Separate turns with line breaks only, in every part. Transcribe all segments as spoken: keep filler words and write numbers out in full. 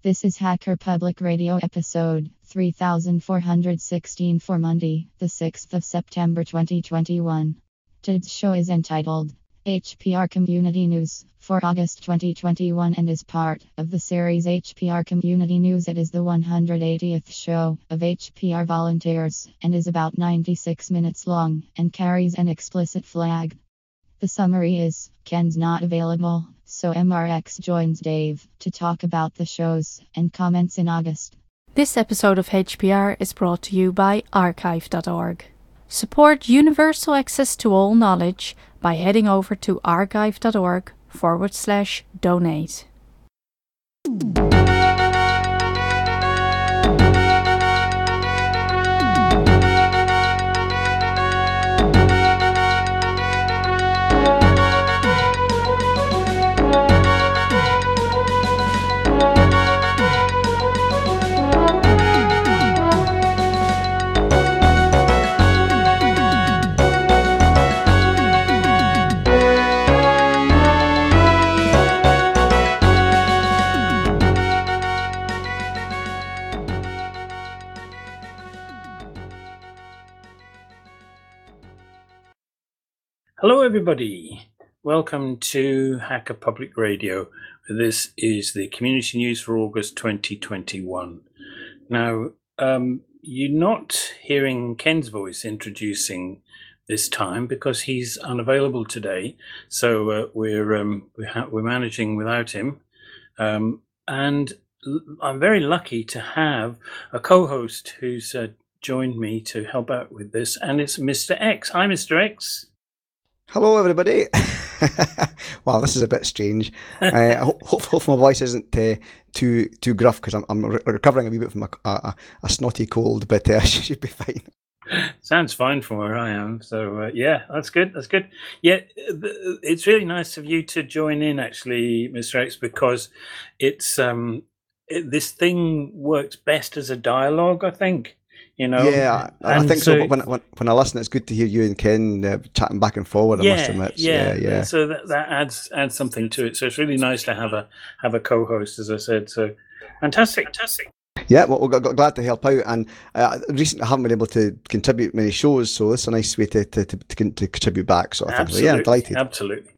This is Hacker Public Radio episode three thousand four hundred sixteen for Monday, the sixth of September twenty twenty-one. Today's show is entitled H P R Community News for August twenty twenty-one and is part of the series H P R Community News. It is the one hundred eightieth show of H P R Volunteers and is about ninety-six minutes long and carries an explicit flag. The summary is, Ken's not available, so M R X joins Dave to talk about the shows and comments in August.
This episode of H P R is brought to you by archive dot org. Support universal access to all knowledge by heading over to archive dot org forward slash donate.
Hello everybody, welcome to Hacker Public Radio. This is the community news for August twenty twenty-one. Now, um, you're not hearing Ken's voice introducing this time because he's unavailable today, so uh, we're um, we're, ha- we're managing without him. Um, and l- I'm very lucky to have a co-host who's uh, joined me to help out with this, and it's Mister X. Hi, Mister X.
Hello, everybody. Wow, this is a bit strange. uh, ho- hopefully, my voice isn't uh, too too gruff because I'm, I'm re- recovering a wee bit from a, a, a snotty cold, but uh, I should be fine.
Sounds fine from where I am. So, uh, yeah, that's good. That's good. Yeah, th- it's really nice of you to join in, actually, Mister X, because it's um, it, this thing works best as a dialogue, I think. You know,
yeah, I, I think so. so but when, when when I listen, it's good to hear you and Ken uh, chatting back and forward.
Yeah,
I must admit.
yeah,
yeah, yeah.
So that, that adds adds something to it. So it's really nice to have a have a co-host, as I said. So fantastic, fantastic.
Yeah, well, we're g- glad to help out. And uh, recently, I haven't been able to contribute many shows, so it's a nice way to to to, to, to contribute back. Sort of thing. So, yeah, I'm delighted.
Absolutely.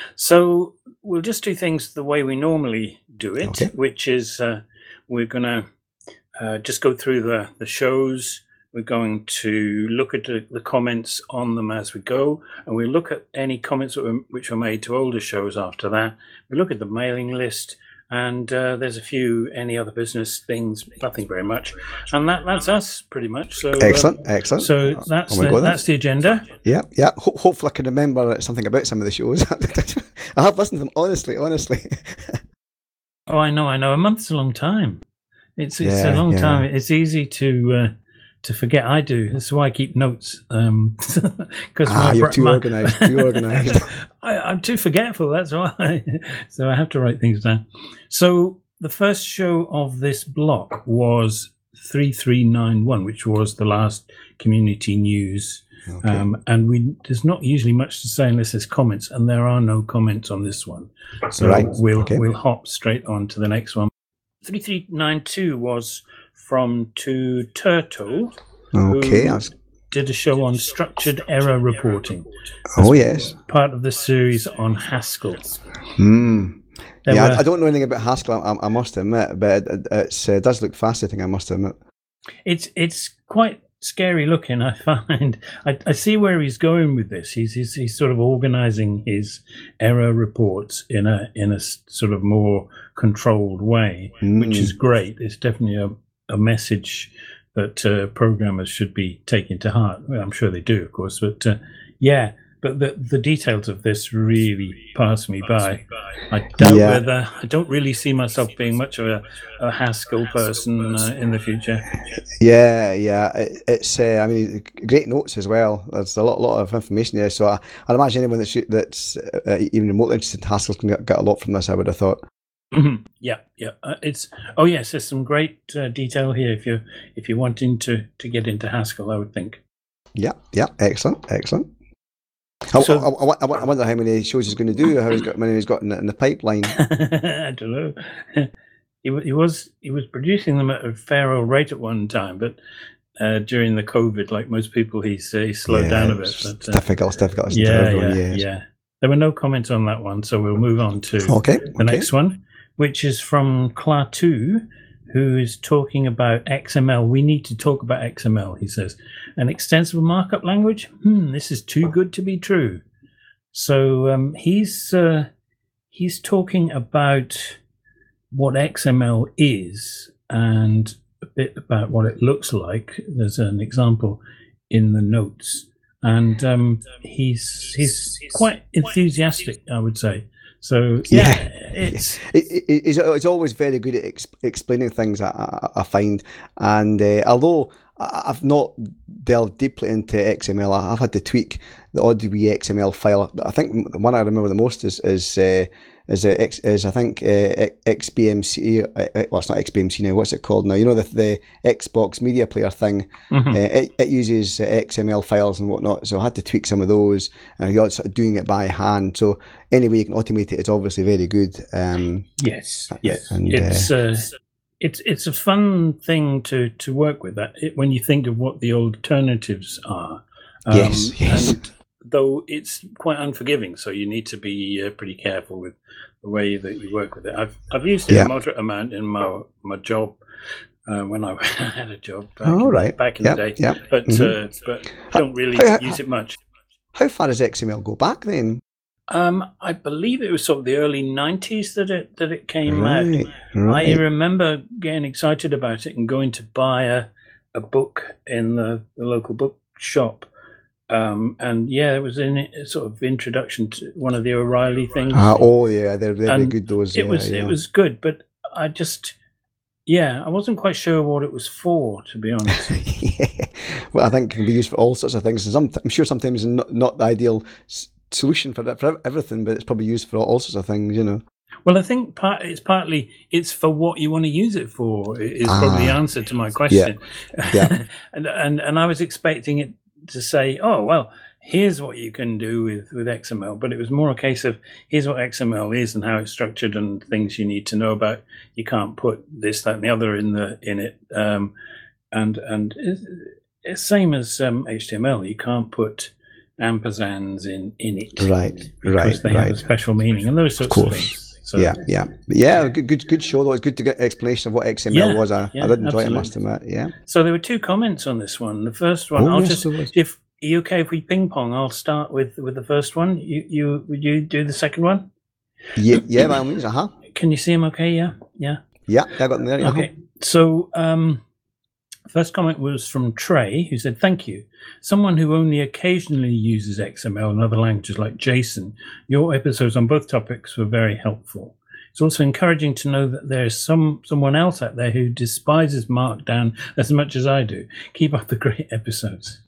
So we'll just do things the way we normally do it,
Okay.
which is uh, we're gonna uh, just go through the the shows. We're going to look at the, the comments on them as we go, and we'll look at any comments that were, which were made to older shows after that. We look at the mailing list, and uh, there's a few any other business things, nothing very much. And that that's us, pretty much. So
Excellent,
um,
excellent.
So that's
Oh my
the,
God,
that's the agenda.
Yeah, yeah. Ho- hopefully, I can remember something about some of the shows. I have listened to them, honestly, honestly.
Oh, I know, I know. A month's a long time. It's it's
Yeah,
a long
yeah.
time. It's easy to uh, to forget. I do. That's why I keep notes. Um, because
Ah, you're too organised. Too organised.
I, I'm too forgetful. That's why. So I have to write things down. So the first show of this block was three three nine one, which was the last community news.
Okay.
Um, and we there's not usually much to say unless there's comments, and there are no comments on this one. So
Right,
we'll
okay.
we'll hop straight on to the next one. three three nine two was from To Turtle,
Okay.
who
I was-
did a show on structured error reporting.
Oh, yes.
Part of the series on Haskell.
Hmm.
There
Yeah,
were-
I, I don't know anything about Haskell, I, I must admit, but it it's, uh, does look fascinating, I must admit.
It's it's quite scary looking, I find. I, I see where he's going with this. He's, he's he's sort of organising his error reports in a in a s- sort of more controlled way, which
Mm.
is great. It's definitely a, a message that uh, programmers should be taking to heart. Well, I'm sure they do, of course, but uh, yeah. But the the details of this really pass me by. I doubt
Yeah.
whether I don't really see myself being much of a, a Haskell person uh, in the future.
Yeah, yeah. It, it's, uh, I mean, great notes as well. There's a lot, lot of information there. So I, I'd imagine anyone that's, that's uh, even remotely interested in Haskell can get, get a lot from this, I would have thought.
Mhm. Yeah, yeah. Uh, it's oh yes, there's some great uh, detail here. If you if you're wanting to to get into Haskell, I would think.
Yeah, yeah. Excellent, excellent. I,
So-
I, I, I wonder how many shows he's going to do, how he's got, how many he's got in the, in the pipeline.
I don't know. he, he was he was producing them at a fair old rate at one time, but uh, during the COVID, like most people, he's uh, he slowed
yeah,
down a bit.
It's
but, uh,
difficult. It's difficult. It's
yeah,
everyone,
yeah,
yes.
yeah. There were no comments on that one, so we'll move on to
Okay,
the
okay.
next one, which is from Klaatu, who is talking about X M L. We need to talk about X M L, he says. An extensible markup language? Hmm, this is too good to be true. So um, he's uh, he's talking about what X M L is and a bit about what it looks like. There's an example in the notes. And um, he's he's quite enthusiastic, I would say. So yeah,
Yeah.
it's
It, it, it's, it's always very good at ex- explaining things, I, I, I find. And uh, although I- I've not delved deeply into X M L, I've had to tweak the odd wee X M L file. I think the one I remember the most is is uh, is, uh, X, is I think uh, X B M C. Uh, well, it's not X B M C now. What's it called now? You know, the the Xbox Media Player thing.
Mhm.
Uh, it, it uses uh, X M L files and whatnot. So I had to tweak some of those, and you're sort of doing it by hand. So any way you can automate it, it's obviously very good. Um,
yes, yes.
and,
It's uh, it's it's a fun thing to to work with. That it, when you think of what the alternatives are. Um,
Yes, yes.
And though it's quite unforgiving, so you need to be uh, pretty careful with the way that you work with it. I've I've used it
Yeah.
a moderate amount in my my job uh, when I had a job back,
Oh,
in,
right.
back in
Yeah,
the day,
yeah.
but
Mhm.
uh, but don't really
How-
use it much.
How far does X M L go back then?
Um, I believe it was sort of the early nineties that it that it came
Right,
out.
right.
I remember getting excited about it and going to buy a a book in the, the local bookshop. Um, and yeah, it was in a sort of introduction to one of the O'Reilly things.
Ah, oh yeah, they're very
And
good. Those.
it
yeah,
was
yeah.
it was good, but I just yeah, I wasn't quite sure what it was for, to be honest.
Yeah. Well, I think it can be used for all sorts of things. And some, I'm sure sometimes not, not the ideal s- solution for that, for everything, but it's probably used for all sorts of things, you know.
Well, I think part, it's partly it's for what you want to use it for is probably the
Ah,
answer to my question.
yeah.
and and and I was expecting it to say, oh well, here's what you can do with with X M L, but it was more a case of here's what X M L is and how it's structured and things you need to know about. You can't put this, that, and the other in the in it, um, and and it's, it's same as um, H T M L. You can't put ampersands in in it,
Right,
because
right,
they have a
right.
special meaning and those sorts of,
course.
things. So,
Yeah, yeah, yeah. Good, good, good show. Though it's good to get an explanation of what X M L
Yeah,
was. I,
yeah,
I did enjoy it. I
absolutely.
must admit. Yeah.
So there were two comments on this one. The first one,
Oh,
I'll
yes,
just
there was.
if are you okay if we ping pong? I'll start with with the first one. You you would you do the second one?
Yeah, yeah. By all means. Uh huh.
Can you see him? Okay, yeah, yeah.
Yeah, I got them there. Uh-huh.
Okay. So um, first comment was from Trey, who said, "Thank you. Someone who only occasionally uses X M L and other languages like JSON. Your episodes on both topics were very helpful. It's also encouraging to know that there is some someone else out there who despises Markdown as much as I do. Keep up the great episodes."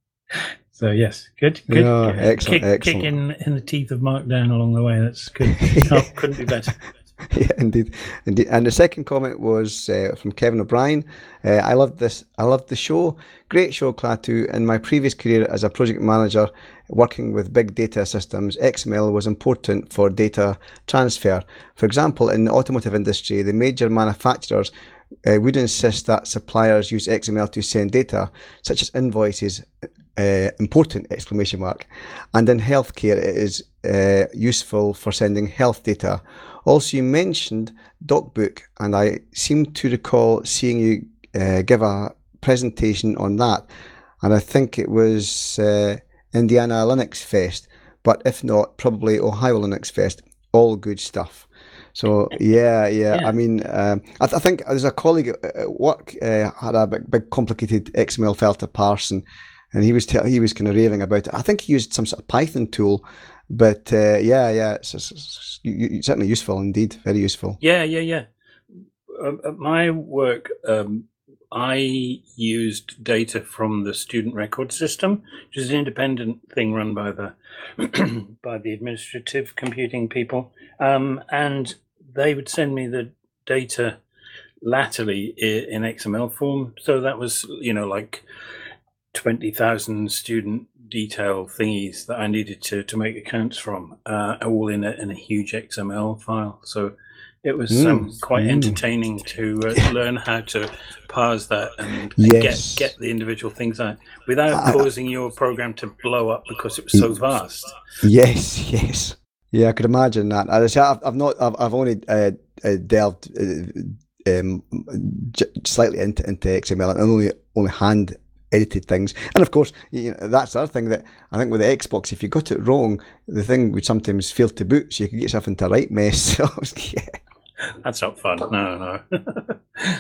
So yes, good, good.
Yeah,
good.
excellent,
kick,
excellent.
kick in, in the teeth of Markdown along the way. That's good. Oh, couldn't be better.
Yeah, indeed, indeed. And the second comment was uh, from Kevin O'Brien. Uh, I loved this. I loved the show. Great show, Klaatu. In my previous career as a project manager working with big data systems, X M L was important for data transfer. For example, in the automotive industry, the major manufacturers uh, would insist that suppliers use X M L to send data, such as invoices. Uh, important exclamation mark. And in healthcare, it is uh, useful for sending health data. Also, you mentioned DocBook, and I seem to recall seeing you uh, give a presentation on that. And I think it was uh, Indiana Linux Fest, but if not, probably Ohio Linux Fest. All good stuff. So yeah, yeah.
Yeah.
I mean, um, I, th- I think there's a colleague at work uh, had a big, big complicated X M L file to parse, and and he was t- he was kind of raving about it. I think he used some sort of Python tool, but uh, yeah, yeah, it's, it's, it's, it's certainly useful indeed, very useful.
Yeah, yeah, yeah. Um, at my work, um, I used data from the student record system, which is an independent thing run by the by the administrative computing people, um, and they would send me the data latterly i- in X M L form. So that was, you know, like twenty thousand student detail thingies that I needed to to make accounts from, uh, all in a in a huge X M L file. So It was
Mm,
um, quite
mm.
entertaining to uh, learn how to parse that and, and
Yes.
get get the individual things out without
I-
causing your program to blow up because it was so vast.
Yes, yes. Yeah, I could imagine that. As I say, I've, I've not, I've, I've only uh, uh, delved uh, um, j- slightly into, into X M L and only only hand edited things. And of course, you know, that's the other thing that I think with the Xbox, if you got it wrong, the thing would sometimes fail to boot, so you could get yourself into a right mess. So yeah.
That's not fun. No, no.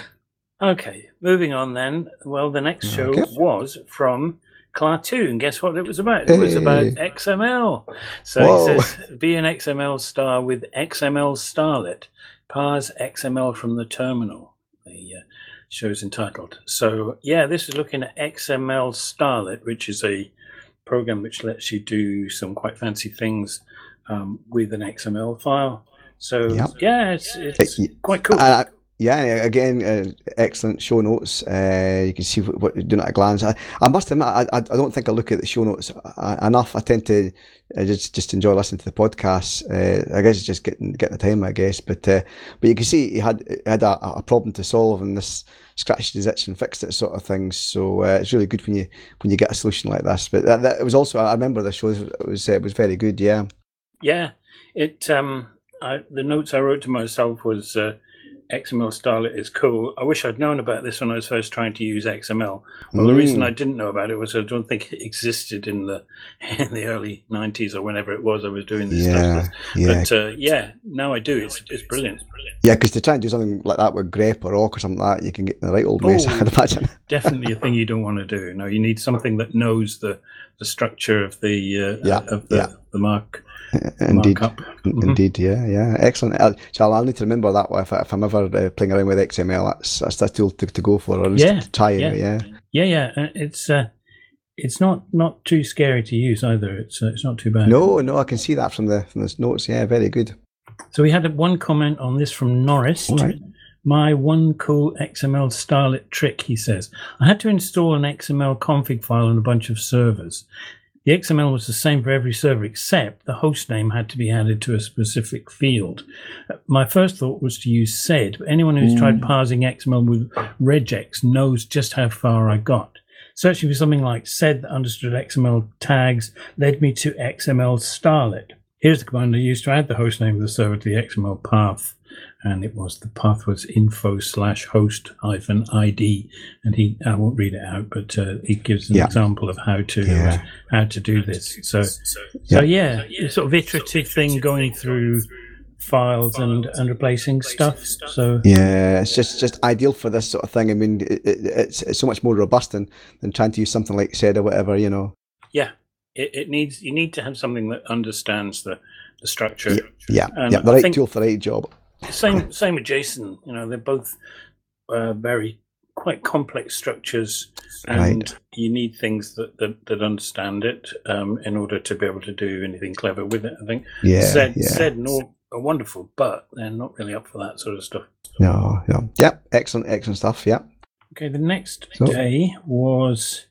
Okay, moving on then. Well, the next show
Okay.
was from Cartoon. Guess what it was about? It was about
Hey.
X M L. So
Whoa.
it says, be an X M L star with X M L Starlet. Parse X M L from the terminal. The uh, show's entitled. So, yeah, this is looking at X M L Starlet, which is a program which lets you do some quite fancy things um, with an X M L file. So,
Yep.
yeah, it's, it's
Uh,
quite cool.
Uh, yeah, again, uh, excellent show notes. Uh, you can see what, what you're doing at a glance. I, I must admit, I, I, I don't think I look at the show notes uh, enough. I tend to uh, just just enjoy listening to the podcasts. Uh, I guess it's just getting getting the time, I guess. But uh, but you can see he had he had a, a problem to solve, and this scratched his itch and fixed it, sort of things. So uh, it's really good when you when you get a solution like this. But that, that it was also, I remember the show. It was uh, it was very good. Yeah.
Yeah, it. Um, I, the notes I wrote to myself was uh, X M L Starlet is cool. I wish I'd known about this when I was first trying to use X M L. Well, the reason
Mm.
I didn't know about it was I don't think it existed in the in the early nineties or whenever it was I was doing this
Yeah,
stuff.
yeah.
But uh, yeah, now I do. It's it's brilliant.
Yeah, because to try and do something like that with grep or awk or something like that, you can get in the right old mess,
Oh.
I'd imagine.
Definitely a thing you don't want to do. No, you need something that knows the the structure of the uh,
Yeah,
of the,
yeah.
the mark
Indeed.
markup.
In-
Mhm.
Indeed, yeah, yeah, excellent. Uh, so I'll need to remember that one if, I, if I'm ever uh, playing around with X M L. That's that's the tool to, to go for, or at least
Yeah,
to try
yeah.
it. Yeah,
Yeah, yeah. uh, It's uh, it's not not too scary to use either. It's uh, it's not too bad.
no, no, I can see that from the from the notes. Yeah, very good.
So we had one comment on this from Norris.
All right.
My one cool X M L Starlet trick, he says. I had to install an X M L config file on a bunch of servers. The X M L was the same for every server, except the host name had to be added to a specific field. Uh, My first thought was to use sed, but anyone who's tried parsing X M L with regex knows just how far I got. Searching for something like sed that understood X M L tags led me to X M L Starlet. Here's the command I used to add the host name of the server to the X M L path. And it was, the path was info slash host hyphen ID. And he, I won't read it out, but uh, he gives an
Yeah.
example of how to,
Yeah.
uh, how to do this. So,
Yeah.
so yeah, it's sort of iterative thing going through files and, and replacing stuff. So
Yeah, it's just just ideal for this sort of thing. I mean, it, it, it's it's so much more robust than, than trying to use something like sed or whatever, you know.
yeah, it, it needs, you need to have something that understands the, the structure.
Yeah, yeah,
And
yeah. The
I
right
think-
tool for the right job.
Same, same with JSON. You know, they're both uh, very quite complex structures, and
Right.
you need things that, that, that understand it um, in order to be able to do anything clever with it. I think
Yeah,
said
yeah.
said and all are wonderful, but they're not really up for that sort of stuff.
No, no. Yep, excellent, excellent stuff. Yep.
Okay, the next
So-
day was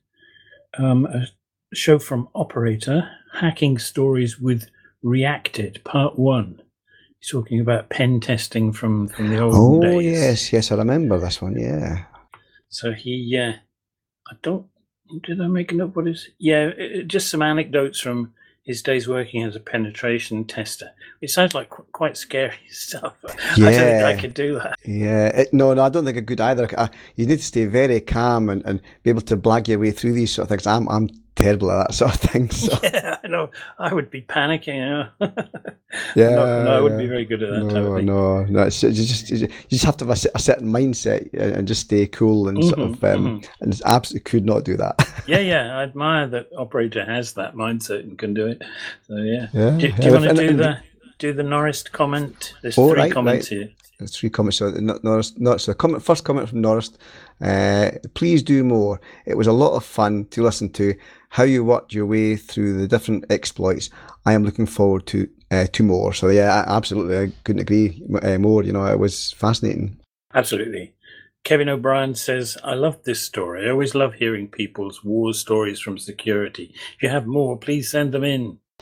um, a show from Operator, Hacking Stories with Reacted, Part One. He's talking about pen testing from, from the old
Oh
days.
yes, yes, I remember this one. Yeah.
So he, uh, I don't, did I make a note? What is, yeah, it, just some anecdotes from his days working as a penetration tester. It sounds like qu- quite scary stuff. I don't think
Yeah.
I could do that.
Yeah, it, no, no, I don't think it's good either. Uh, you need to stay very calm and, and be able to blag your way through these sort of things. I'm I'm terrible at that sort of thing. So
Yeah, I know. I would be panicking. You know?
yeah,
no, no, I wouldn't
yeah.
be very good at that type
No,
of thing.
no, no. It's, you just you just have to have a, cer- a certain mindset and and just stay cool and sort
Mhm,
of um, and just absolutely could not do that.
Yeah, yeah. I admire that Operator has that mindset and can do it. So yeah.
Yeah,
Do, do
yeah,
you want to
and-
do
and-
the do the Norris comment? There's
Oh,
three
right,
comments
right.
here.
There's three comments. So Nor- Norris, Norris, so comment, first comment from Norris. Uh, please do more. It was a lot of fun to listen to how you worked your way through the different exploits. I am looking forward to uh, to more. So yeah, I- absolutely, I couldn't agree uh, more. You know, it was fascinating.
Absolutely. Kevin O'Brien says, I love this story. I always love hearing people's war stories from security. If you have more, please send them in.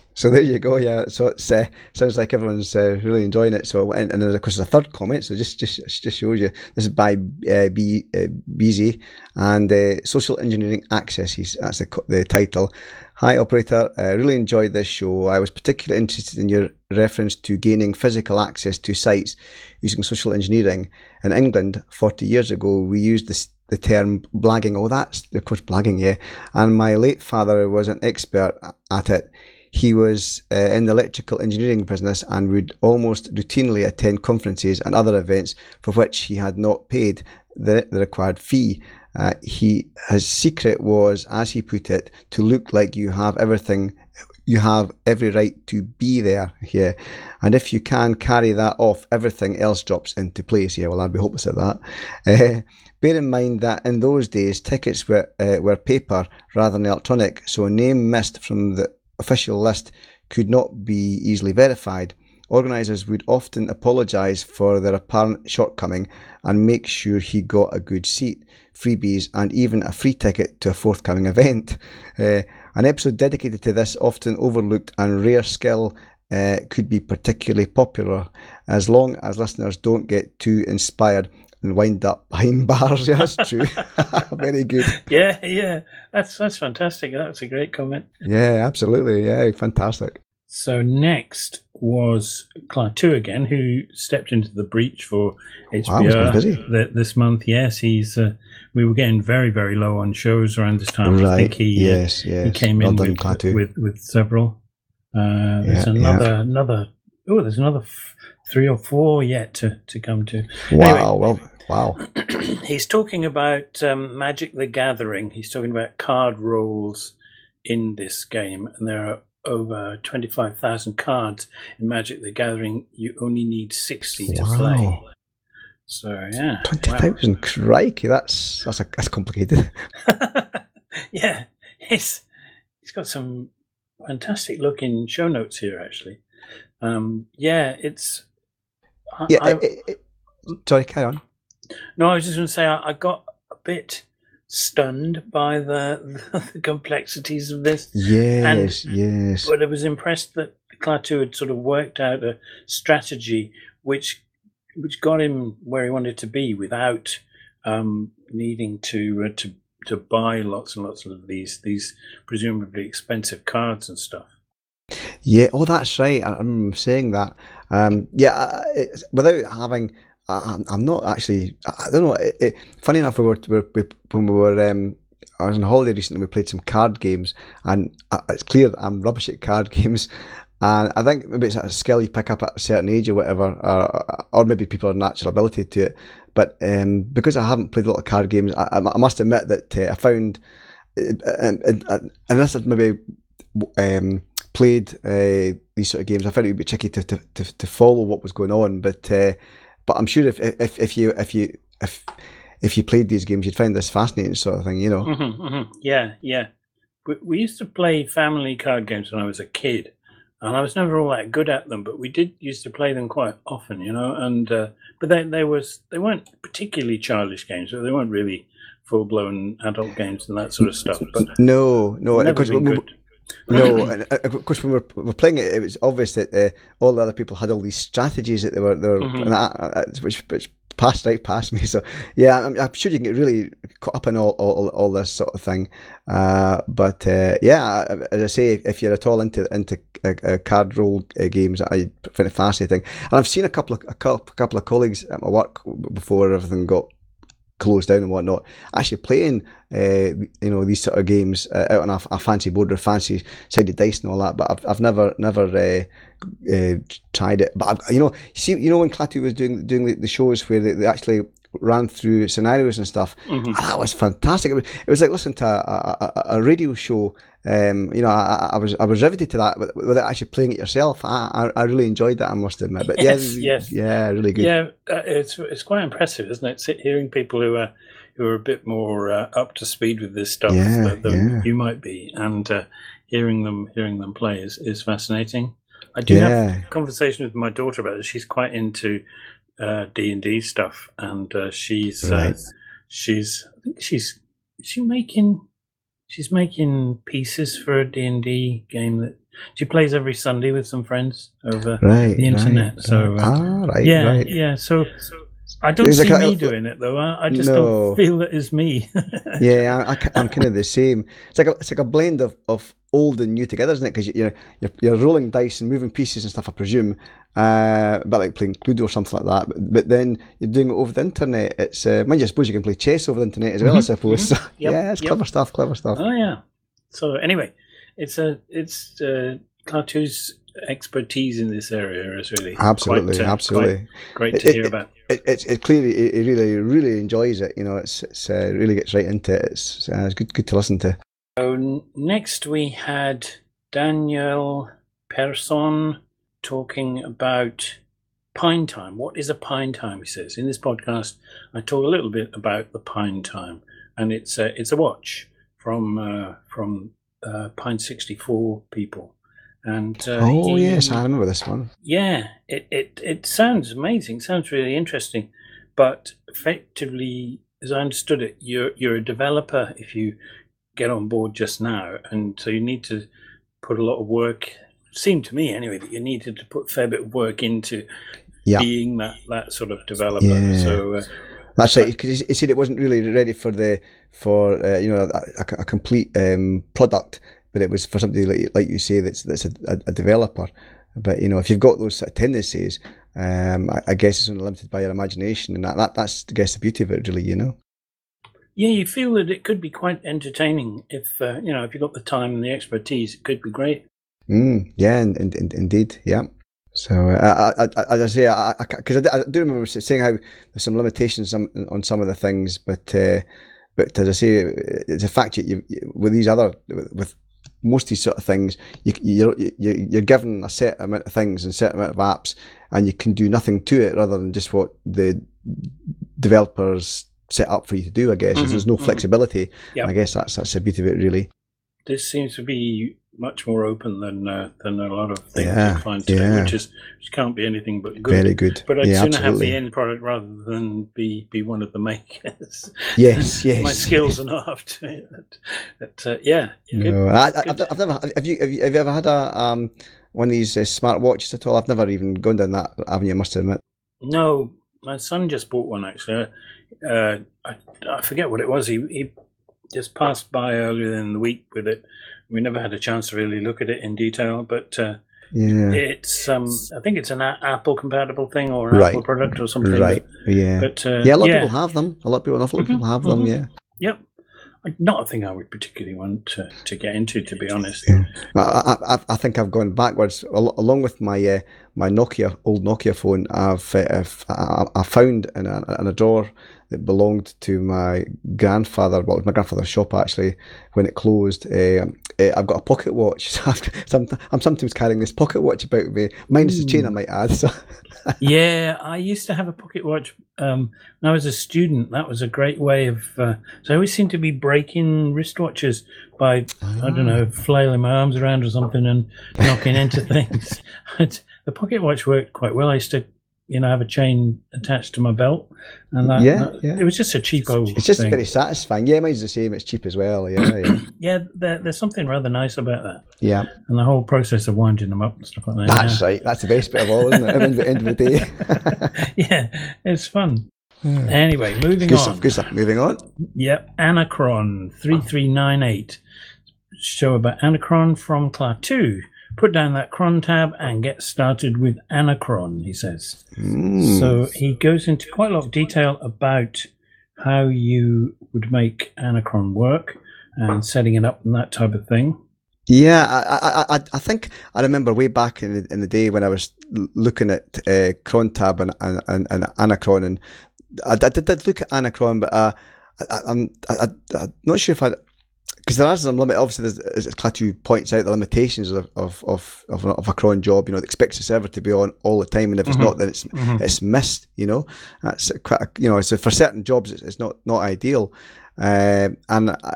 So there you go. Yeah. So it's uh, sounds like everyone's uh, really enjoying it. So and, and there's of course a third comment. So just just just shows you this is by uh, B uh, B Z and uh, Social Engineering Access. He's, that's the the title. Hi operator, I really enjoyed this show. I was particularly interested in your reference to gaining physical access to sites using social engineering. In England, forty years ago, we used this, the term blagging. Oh, that's of course blagging, yeah. And my late father was an expert at it. He was uh, in the electrical engineering business and would almost routinely attend conferences and other events for which he had not paid the, the required fee. Uh, he his secret was, as he put it, to look like you have everything, you have every right to be there. Yeah, and if you can carry that off, everything else drops into place. Yeah, well, I'd be hopeless at that. Uh, bear in mind that in those days, tickets were uh, were paper rather than electronic, so a name missed from the official list could not be easily verified. Organisers would often apologise for their apparent shortcoming and make sure he got a good seat, freebies, and even a free ticket to a forthcoming event. Uh, an episode dedicated to this often overlooked and rare skill uh, could be particularly popular, as long as listeners don't get too inspired and wind up behind bars. Yeah, that's true. Very good.
Yeah, yeah. That's that's fantastic. That's a great comment.
Yeah, absolutely. Yeah, fantastic.
So next was Klaatu again, who stepped into the breach for H P R
wow, busy.
Th- this month. Yes, he's. Uh, we were getting very, very low on shows around this time.
Right.
I think he,
yes, yes.
he came
well
in
done,
with, with with several. Uh, there's
yeah,
another
yeah.
another. Oh, there's another f- three or four yet to, to come to.
Wow!
Anyway,
well, wow.
He's talking about um, Magic the Gathering. He's talking about card rolls in this game, and there are over twenty-five thousand cards in Magic the Gathering. You only need sixty to
wow.
play. So, yeah.
twenty thousand, wow. Crikey, that's, that's, a, that's complicated.
Yeah, it's, it's got some fantastic looking show notes here, actually. Um, yeah, it's... I,
yeah,
I,
it, it, sorry, carry on.
No, I was just going to say, I, I got a bit stunned by the, the complexities of this.
Yes,
and,
yes.
But I was impressed that Klaatu had sort of worked out a strategy which which got him where he wanted to be without um, needing to uh, to to buy lots and lots of these these presumably expensive cards and stuff.
Yeah, oh, that's right. I'm saying that. Um, yeah, it's, without having. I, I'm not actually. I don't know. It, it, funny enough, we were, we were when we were. Um, I was on holiday recently. We played some card games, and it's clear that I'm rubbish at card games. And I think maybe it's a skill you pick up at a certain age or whatever, or, or maybe people have a natural ability to it. But um, because I haven't played a lot of card games, I, I must admit that uh, I found, and, and, and this is maybe um, played uh, these sort of games, I found it would be tricky to to, to, to follow what was going on. But uh, But I'm sure if if if you if you if if you played these games, you'd find this fascinating sort of thing, you know.
Mm-hmm, mm-hmm. Yeah, yeah. We, we used to play family card games when I was a kid, and I was never all that good at them. But we did used to play them quite often, you know. And uh, but they they was they weren't particularly childish games, so they weren't really full blown adult games and that sort of stuff. But
no, no,
never been
we,
good.
No, and of course when we were, we were playing it, it was obvious that uh, all the other people had all these strategies that they were, they were
Mm-hmm.
and I, I, which which passed right past me. So yeah, I'm, I'm sure you can get really caught up in all all, all this sort of thing. Uh, but uh, yeah, as I say, if you're at all into into uh, uh, card roll uh, games, I find it fascinating. And I've seen a couple of a couple, a couple of colleagues at my work before everything got closed down and whatnot, actually playing uh, you know these sort of games uh, out on a, a fancy board or fancy sided dice and all that. But I've I've never never uh, uh, tried it. But I've, you know, see, you know when Klaatu was doing doing the, the shows where they, they actually ran through scenarios and stuff,
Mm-hmm.
that was fantastic. It was, it was like listening to a, a, a radio show. Um, you know, I, I was I was riveted to that without actually playing it yourself. I, I I really enjoyed that, I must admit. But
Yes,
yeah,
yes.
yeah, really good.
Yeah, uh, it's it's quite impressive, isn't it? Sit- Hearing people who are who are a bit more uh, up to speed with this stuff
Yeah,
than than
yeah.
you might be, and uh, hearing them hearing them play is, is fascinating. I do
Yeah.
have a conversation with my daughter about it. She's quite into uh, D and D stuff, and uh, she's uh,
Right.
she's I think she's is she making she's making pieces for a D and D game that she plays every Sunday with some friends over
Right,
the internet.
right,
so
right.
uh,
ah, right,
yeah,
right.
yeah. So I don't
There's
see
like a-
me doing it though. I, I just
No.
don't feel it is me.
Yeah, I, I, am kind of the same. It's like a, it's like a blend of, of old and new together, isn't it? Because you're, you're you're rolling dice and moving pieces and stuff, I presume. Uh, but like playing Cluedo or something like that. But, but then you're doing it over the internet. It's uh, mind you, I suppose you can play chess over the internet as well. I suppose.
Mm-hmm.
So,
Yep,
yeah, it's
yep.
clever stuff. Clever stuff.
Oh yeah. So anyway, it's a it's uh, Klaatu's expertise in this area is really
Absolutely,
quite, uh,
absolutely.
quite great
It-
to
it-
hear about.
It, it's it's clearly he he really really enjoys it. You know, it's it's uh, really gets right into it. It's, uh, it's good good to listen to.
So n- next we had Daniel Persson talking about Pine Time. What is a Pine Time? He says in this podcast, I talk a little bit about the Pine Time, and it's a, it's a watch from uh, from uh, Pine sixty-four people. And uh,
Oh
he-
yes, I remember this one.
yeah, it, it, it sounds amazing, sounds really interesting, but effectively, as I understood it, you're you're a developer if you get on board just now, and so you need to put a lot of work. Seemed to me anyway that you needed to put a fair bit of work into
Yeah.
being that, that sort of developer.
Yeah.
So uh,
That's right. Because he said it wasn't really ready for the for uh, you know a, a, a complete um, product, but it was for somebody like like you say that's that's a, a developer. But you know, if you've got those sort of tendencies, um, I, I guess it's only limited by your imagination, and that, that that's I guess the beauty of it, really. You know.
yeah, you feel that it could be quite entertaining if uh, you know if you've got the time and the expertise. It could be great.
Mm, yeah, in, in, in, indeed, yeah. So, uh, I, I, as I say, I because I, I, I do remember saying how there's some limitations on, on some of the things, but uh, but as I say, it's a fact that you, you with these other with most of these sort of things, you, you're you're you're given a set amount of things and set amount of apps, and you can do nothing to it rather than just what the developers set up for you to do. I guess
Mhm,
there's no
mhm.
flexibility.
Yep.
I guess that's that's the beauty of it, really.
This seems to be much more open than uh, than a lot of things
Yeah,
you find today,
yeah.
which is which can't be anything but good.
Very good.
But I'd
yeah,
sooner have
absolutely.
the end product rather than be, be one of the makers.
Yes, yes.
My skills are not up to it. But, but, uh, yeah. it-
No, I, I,
good.
I've, I've never. Have you, have you? Have you ever had a um one of these uh, smart watches at all? I've never even gone down that avenue. I must admit.
No, my son just bought one actually. Uh, I, I forget what it was. He, he just passed by earlier in the week with it. We never had a chance to really look at it in detail, but uh,
Yeah.
it's um, I think it's an a- Apple compatible thing or an
Right.
Apple product or something.
Right. Yeah.
But uh,
yeah. A lot
yeah.
of people have them. A lot of people. An awful lot of
Mhm,
people have them.
mhm.
Yeah.
Yep. Not a thing I would particularly want to, to get into, to be honest.
Yeah. I, I, I- I think I've gone backwards al- along with my uh, my Nokia old Nokia phone. I've, uh, I've I, I found in a, in a drawer that belonged to my grandfather. Well, it was my grandfather's shop actually. When it closed, uh, uh, I've got a pocket watch. So I've, some, I'm sometimes carrying this pocket watch about me, minus the chain, I might add. So
Yeah, I used to have a pocket watch um, when I was a student. That was a great way of. Uh, so I always seem to be breaking wristwatches by I don't know flailing my arms around or something and knocking into things. But the pocket watch worked quite well. I used to, you know, have a chain attached to my belt, and that,
Yeah,
that-
yeah.
it was just a cheapo
it's just
thing.
very satisfying. Yeah, mine's the same. It's cheap as well. Yeah. Yeah.
Yeah, there, there's something rather nice about that,
yeah.
and the whole process of winding them up and stuff like that.
That's right. That's the best bit of all, isn't it? At the end of the day.
Yeah, it's fun. Anyway, moving
Good
on.
stuff. Good stuff. Moving on.
Yep, Anachron three three nine eight. Show about Anachron from Klaatu. Put down that cron tab and get started with Anachron, he says.
Mm.
So he goes into quite a lot of detail about how you would make Anachron work and setting it up and that type of thing.
Yeah, I, I, I, I think I remember way back in the, in the day when I was l- looking at uh, Crontab and, and, and, and Anachron, and I, I did, did look at Anachron, but uh, I, I'm I, I, I'm not sure if I, because there are some limit. Obviously, there's, as Klaatu points out, the limitations of of of of, a- of a cron job. You know, it expects the server to be on all the time, and if it's
Mhm.
not, then it's
Mhm.
it's missed. You know, that's quite a, you know. So for certain jobs, it's, it's not not ideal. Um, and I,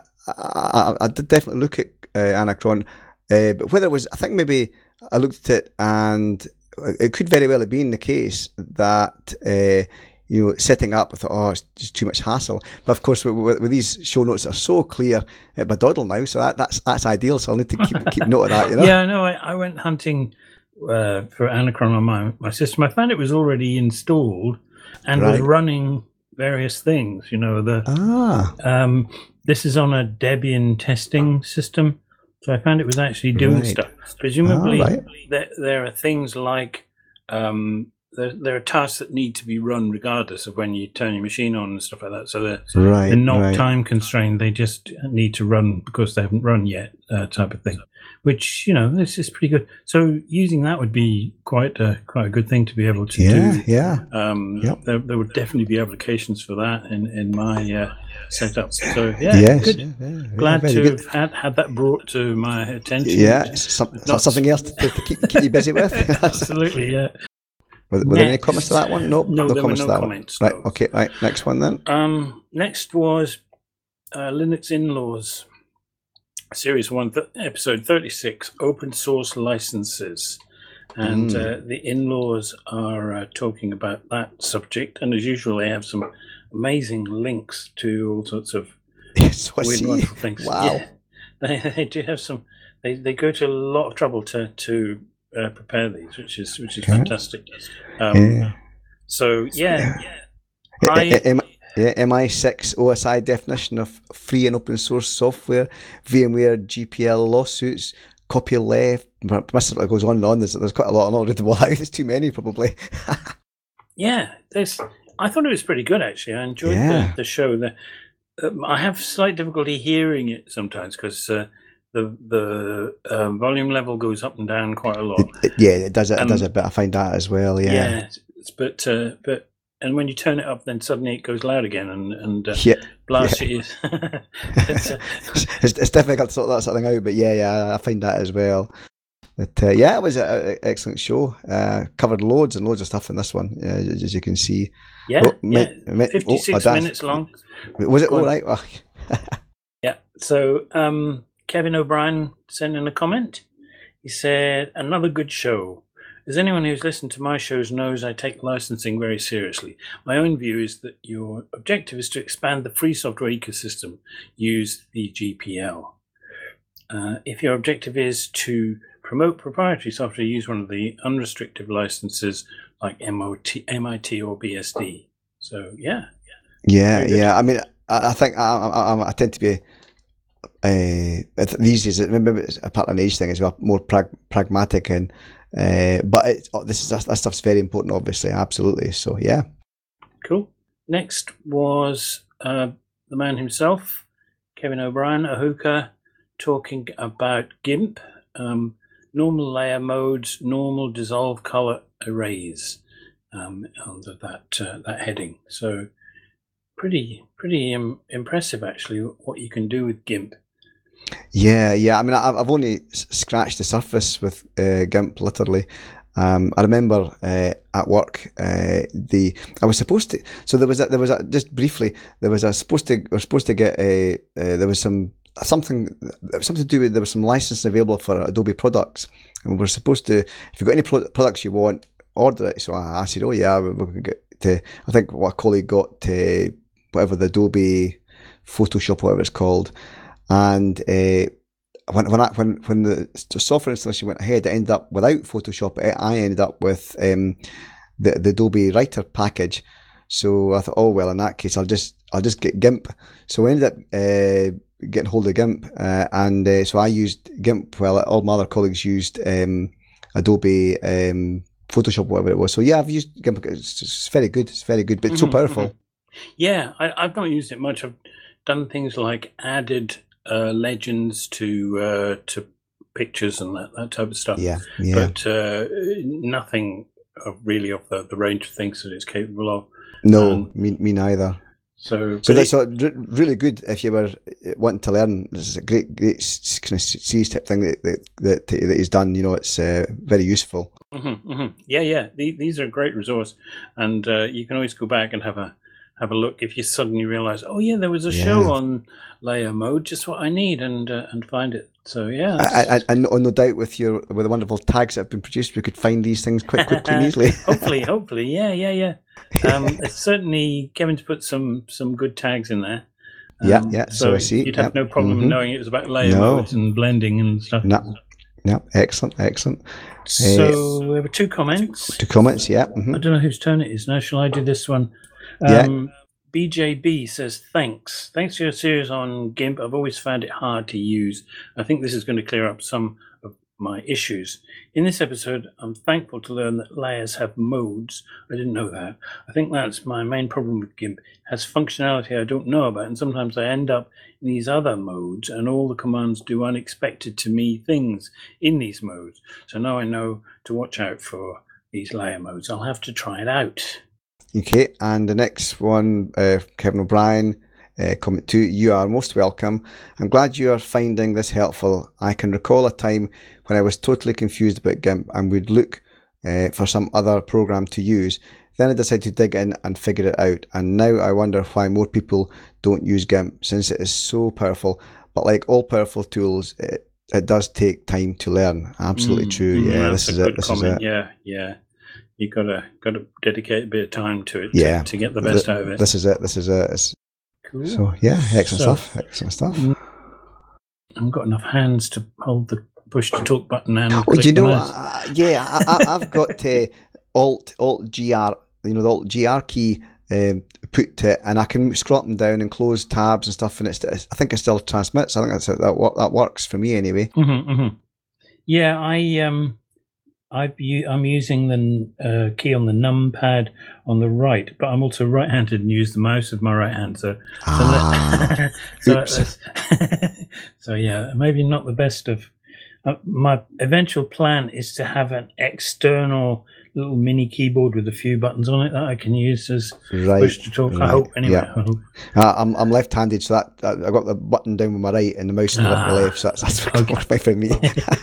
I, I did definitely look at uh, Anachron, uh, but whether it was, I think maybe I looked at it, and it could very well have been the case that uh, you know, setting up, I thought, oh, it's just too much hassle. But of course, with, with, with these show notes that are so clear at my doddle now, so that, that's that's ideal. So I'll need to keep keep note of that. You know?
Yeah, no, I, I went hunting uh, for Anacron on my my system. I found it was already installed and
Right.
was running various things. You know, the
Ah,
um, this is on a Debian testing system, so I found it was actually doing
Right.
stuff. Presumably,
Ah, right.
there there are things like um, there there are tasks that need to be run regardless of when you turn your machine on and stuff like that. So they're
right,
they're not
right.
time constrained. They just need to run because they haven't run yet, uh, type of thing. Which, you know, this is pretty good. So using that would be quite a quite a good thing to be able to
Yeah,
do.
yeah.
Um,
Yep.
there, there would definitely be applications for that in in my uh, setup. So yeah,
Yes.
good.
Yeah, yeah,
Glad
very
to
good.
have had, had that brought to my attention.
Yeah, it's some,
Not-
something else to, to keep, keep you busy with.
Absolutely, yeah.
were, were there any
Next.
comments to that one? Nope,
No, there were
comments
no
to that
comments,
one.
no.
Right, okay, right. Next one then.
Um, next was uh, Linux In-Laws, Series one, th- Episode thirty-six, Open Source Licenses. And
Mm.
uh, the In-Laws are uh, talking about that subject. And as usual, they have some amazing links to all sorts of
Yes, I
weird,
see.
wonderful things.
Wow.
Yeah, they, they do have some. They, they go to a lot of trouble to to uh, prepare these, which is which is
Okay.
fantastic. Um,
Yeah.
So yeah,
Eh,
I-
eh, M- yeah, M I six O S I definition of free and open source software, VMware G P L lawsuits, copyleft, it goes on and on. There's, there's quite a lot. I'm not reading them all out. There's too many, probably.
yeah. There's. I thought it was pretty good actually. I enjoyed
Yeah.
the, the show. The, um, I have slight difficulty hearing it sometimes because uh, the the um, volume level goes up and down quite a lot.
It- it- yeah, it does it, it does
Um,
a bit. I find that as well. Yeah.
Yeah, it's- but uh, but and when you turn it up, then suddenly it goes loud again and and uh,
Yeah.
blast you. It's, uh,
it's, it's difficult to sort that sort of thing out, but yeah, yeah, I find that as well. But uh, yeah, it was an excellent show. Uh, covered loads and loads of stuff in this one, uh, as, as you can see.
yeah,
Oh,
yeah.
mi- mi- oh,
fifty-six
oh, that's-
minutes long.
Was it
Go
all
on.
right? Well,
Yeah. So um, Kevin O'Brien sent in a comment. He said, "Another good show. As anyone who's listened to my shows knows, I take licensing very seriously. My own view is that your objective is to expand the free software ecosystem. Use the G P L. Uh, if your objective is to promote proprietary software, use one of the unrestricted licenses like M O T, M I T or B S D. So, yeah.
yeah,
Very good.
yeah. I mean, I, I think I, I, I tend to be uh, these days. Maybe it's a part of an age thing as well, more prag- pragmatic and. Uh, but it, oh, this is that stuff's very important, obviously, absolutely. So yeah,
Cool. Next was uh, the man himself, Kevin O'Brien, Ahuka, talking about GIMP, um, normal layer modes, normal dissolve color arrays um, under that uh, that heading. So pretty pretty um, impressive, actually, what you can do with GIMP.
yeah, yeah. I mean, I've I've only s- scratched the surface with uh, GIMP, literally. Um, I remember uh, at work, uh, the I was supposed to. So there was a, there was a, just briefly there was a supposed to we're supposed to get a uh, there was some something something to do with there was some licensing available for Adobe products, and we were supposed to, if you've got any pro- products you want, order it. So I, I said, oh yeah, we we could get to. I think what a colleague got to whatever the Adobe Photoshop, whatever it's called, and. Uh, When when I, when when the software installation went ahead, it ended up without Photoshop. I ended up with um, the the Adobe Writer package. So I thought, oh well, in that case, I'll just I'll just get GIMP. So I ended up uh, getting hold of GIMP, uh, and uh, so I used GIMP while all my other colleagues used um, Adobe um, Photoshop, whatever it was. So yeah, I've used GIMP. It's, it's very good. It's very good, but it's so
Mhm,
powerful.
mhm. Yeah, I, I've not used it much. I've done things like added uh, legends to uh, to pictures and that, that type of stuff.
Yeah, yeah.
But uh, nothing of really of the, the range of things that it's capable of.
no,
um,
me me neither.
So,
So
but
that's
it-
so re- really good if you were wanting to learn. This is a great, great s- kind of series type thing that that, that that he's done. You know, it's uh, very useful.
mhm, mhm. yeah, yeah. The, these are a great resource, and uh, you can always go back and have a have a look if you suddenly realise, oh yeah, there was a show
Yeah.
on layer mode, just what I need, and uh, and find it So yeah,
I, I, I, no, no doubt with your with the wonderful tags that have been produced, we could find these things quite quickly and easily.
hopefully, hopefully, yeah, yeah, yeah. Um, it's certainly Kevin's put some some good tags in there. Um,
yeah, yeah. So,
so
I see.
You'd have
yep.
no problem
mm-hmm.
knowing it was about layer
no.
modes and blending and stuff.
No, no. Excellent, excellent.
So
uh,
there were two comments.
Two comments, yeah. Mm-hmm.
I don't know whose turn it is now. Shall I do this one? Um,
yeah.
B J B says, thanks. Thanks for your series on GIMP. I've always found it hard to use. I think this is going to clear up some of my issues. In this episode, I'm thankful to learn that layers have modes. I didn't know that. I think that's my main problem with GIMP. It has functionality I don't know about, and sometimes I end up in these other modes, and all the commands do unexpected to me things in these modes. So now I know to watch out for these layer modes. I'll have to try it out.
Okay, and the next one, uh, Kevin O'Brien, uh, comment two, you are most welcome. I'm glad you are finding this helpful. I can recall a time when I was totally confused about GIMP and would look uh, for some other program to use. Then I decided to dig in and figure it out. And now I wonder why more people don't use GIMP, since it is so powerful. But like all powerful tools, it, it does take time to learn. Absolutely mm, true. Yeah,
mm,
this is
it.
it. This
comment.
is it.
Yeah, yeah. You gotta gotta dedicate a bit of time to it
yeah.
to, to get the best
the,
out of it.
This is it. This is it. It's,
cool.
So yeah, excellent
so,
stuff. Excellent stuff.
I haven't got enough hands to hold the push to talk button and.
Oh, do you know? Uh, yeah, I, I, I've got uh, Alt Alt G R. You know the Alt G R key um, put to it, and I can scroll up and down and close tabs and stuff. And it's, it's I think it still transmits. I think that's that that works for me anyway.
Mm-hmm, mm-hmm. Yeah, I um. I've, I'm using the uh, key on the numpad on the right, but I'm also right-handed and use the mouse with my right hand. So,
ah,
so, so, so yeah, maybe not the best of. Uh, my eventual plan is to have an external little mini keyboard with a few buttons on it that I can use as
right,
push to talk.
Right.
I hope anyway.
Yeah.
I hope.
Uh, I'm I'm left-handed, so that uh, I got the button down with my right and the mouse on ah, the left. So that's that's okay. Fine for me.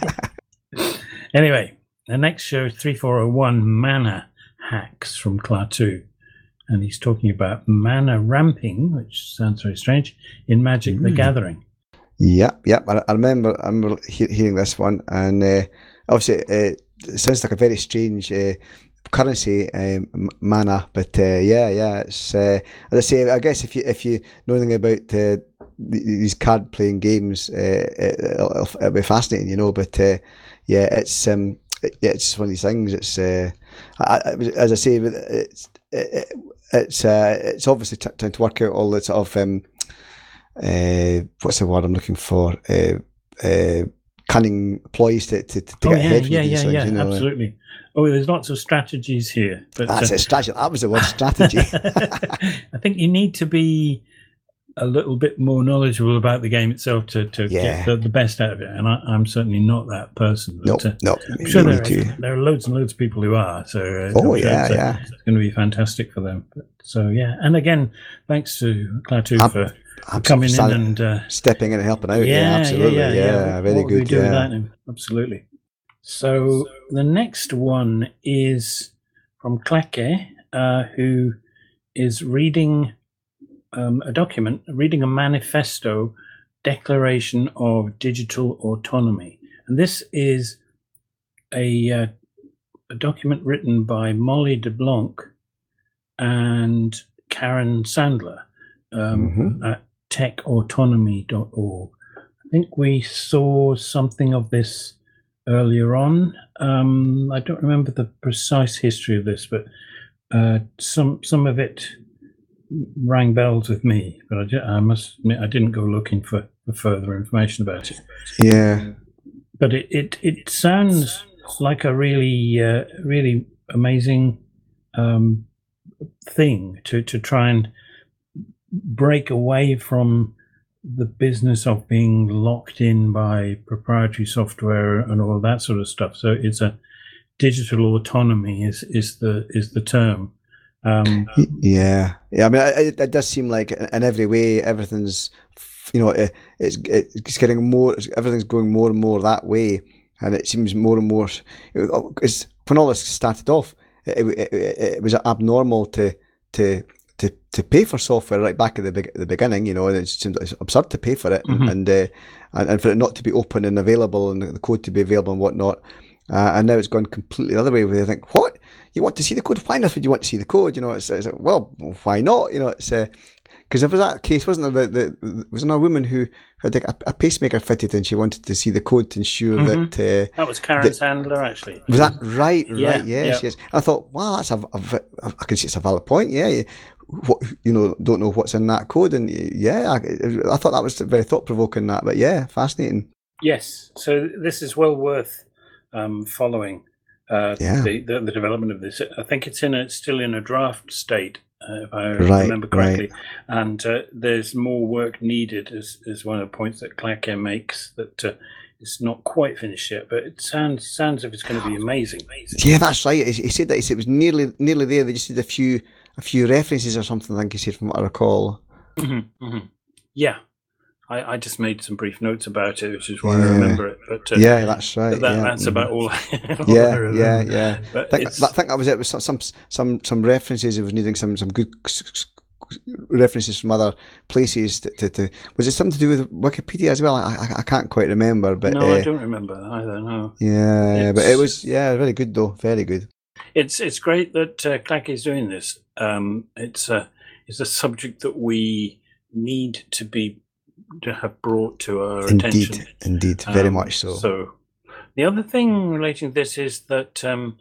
Anyway. The next show is three four oh one Mana Hacks from Klaatu. And he's talking about mana ramping, which sounds very strange, in Magic mm. the Gathering.
Yep, yep. I, I remember I remember he- hearing this one. And uh, obviously uh, it sounds like a very strange uh, currency, um, mana. But uh, yeah, yeah. It's uh, as I say, I guess if you if you know anything about uh, these card playing games, uh, it'll, it'll be fascinating, you know. But uh, yeah, it's... Um, Yeah, it's one of these things. It's uh, I, as I say, it's it, it's uh, it's obviously t- trying to work out all the sort of um, uh, what's the word I'm looking for? Uh, uh, cunning ploys to to, to
oh,
get
yeah,
ahead
yeah,
with these
yeah,
things.
Yeah,
you know?
absolutely. Oh, there's lots of strategies here. But,
That's
uh,
it, strategy. That was the word, strategy.
I think you need to be a little bit more knowledgeable about the game itself to, to
yeah.
get the, the best out of it, and I, I'm certainly not that person.
No,
but, uh,
no.
I'm sure there are, there are loads and loads of people who are. So uh,
oh
sure
yeah,
it's, uh,
yeah,
it's going to be fantastic for them. But, so yeah, and again, thanks to Klaatu I'm, for, for coming in and uh,
stepping in and helping out. Yeah,
yeah
absolutely. Yeah, yeah, yeah. yeah. very
what
good.
We do
yeah,
without him? Absolutely. So the next one is from Kleke, uh, who is reading. Um, a document, reading a manifesto declaration of digital autonomy. And this is a, uh, a document written by Molly DeBlanc and Karen Sandler um, mm-hmm. at tech autonomy dot org. I think we saw something of this earlier on. Um, I don't remember the precise history of this, but uh, some some of it rang bells with me, but I, just, I must admit I didn't go looking for, for further information about it.
Yeah,
but it it, it sounds like a really uh, really amazing um, thing to to try and break away from the business of being locked in by proprietary software and all that sort of stuff. So it's a digital autonomy is is the is the term. Um,
yeah, yeah. I mean, it, it does seem like in every way, everything's, you know, it, it's it's getting more. Everything's going more and more that way, and it seems more and more. It's when all this started off, it, it, it, it was abnormal to to to, to pay for software right back at the big, the beginning, you know, and it seems it's absurd to pay for it,
Mm-hmm.
and uh, and, and for it not to be open and available, and the code to be available and whatnot. Uh, and now it's gone completely the other way, where they think, what? You want to see the code? Why not would you want to see the code? You know, it's, it's like, well, why not? You know, it's because uh, there was that case, wasn't there? The, the, was there a woman who had like a, a pacemaker fitted, and she wanted to see the code to ensure
Mm-hmm.
that uh,
that was Karen
that,
Sandler, actually.
was that right?
Yeah,
Right? Yes,
yeah.
yes. I thought, wow, that's a, a, a, I can see it's a valid point. Yeah, you, what, you know, don't know what's in that code, and yeah, I, I thought that was very thought provoking. That, but yeah, fascinating.
Yes, so this is well worth um, following. Uh,
Yeah.
the, the the development of this. I think it's in a, still in a draft state, uh, if I
Right,
remember correctly,
right.
and uh, there's more work needed, as is one of the points that Clacker makes, that uh, it's not quite finished yet, but it sounds sounds as if it's going to be amazing.
Yeah, that's right. He, he said that he said it was nearly nearly there. They just did a few a few references or something. I think he said, from what I recall.
Mm-hmm, mm-hmm. Yeah, I, I just made some brief notes about it, which is why
Yeah.
I remember it. But uh,
Yeah, that's right.
that,
yeah.
that's
mhm.
about all. I, all I
Yeah,
remember.
yeah, yeah.
But
I think,
it's,
I think that was it. It was some some some some references. It was needing some some good s- s- references from other places. To, to, to was it something to do with Wikipedia as well? I I, I can't quite remember. But
no,
uh,
I don't remember either. No.
yeah, but it
It's-
was yeah, very good though. Very good.
It's it's great that uh, Clack is doing this. Um, it's a it's a subject that we need to be to have brought to our
Indeed,
attention.
indeed, very
Um,
much so.
So, the other thing relating to this is that um,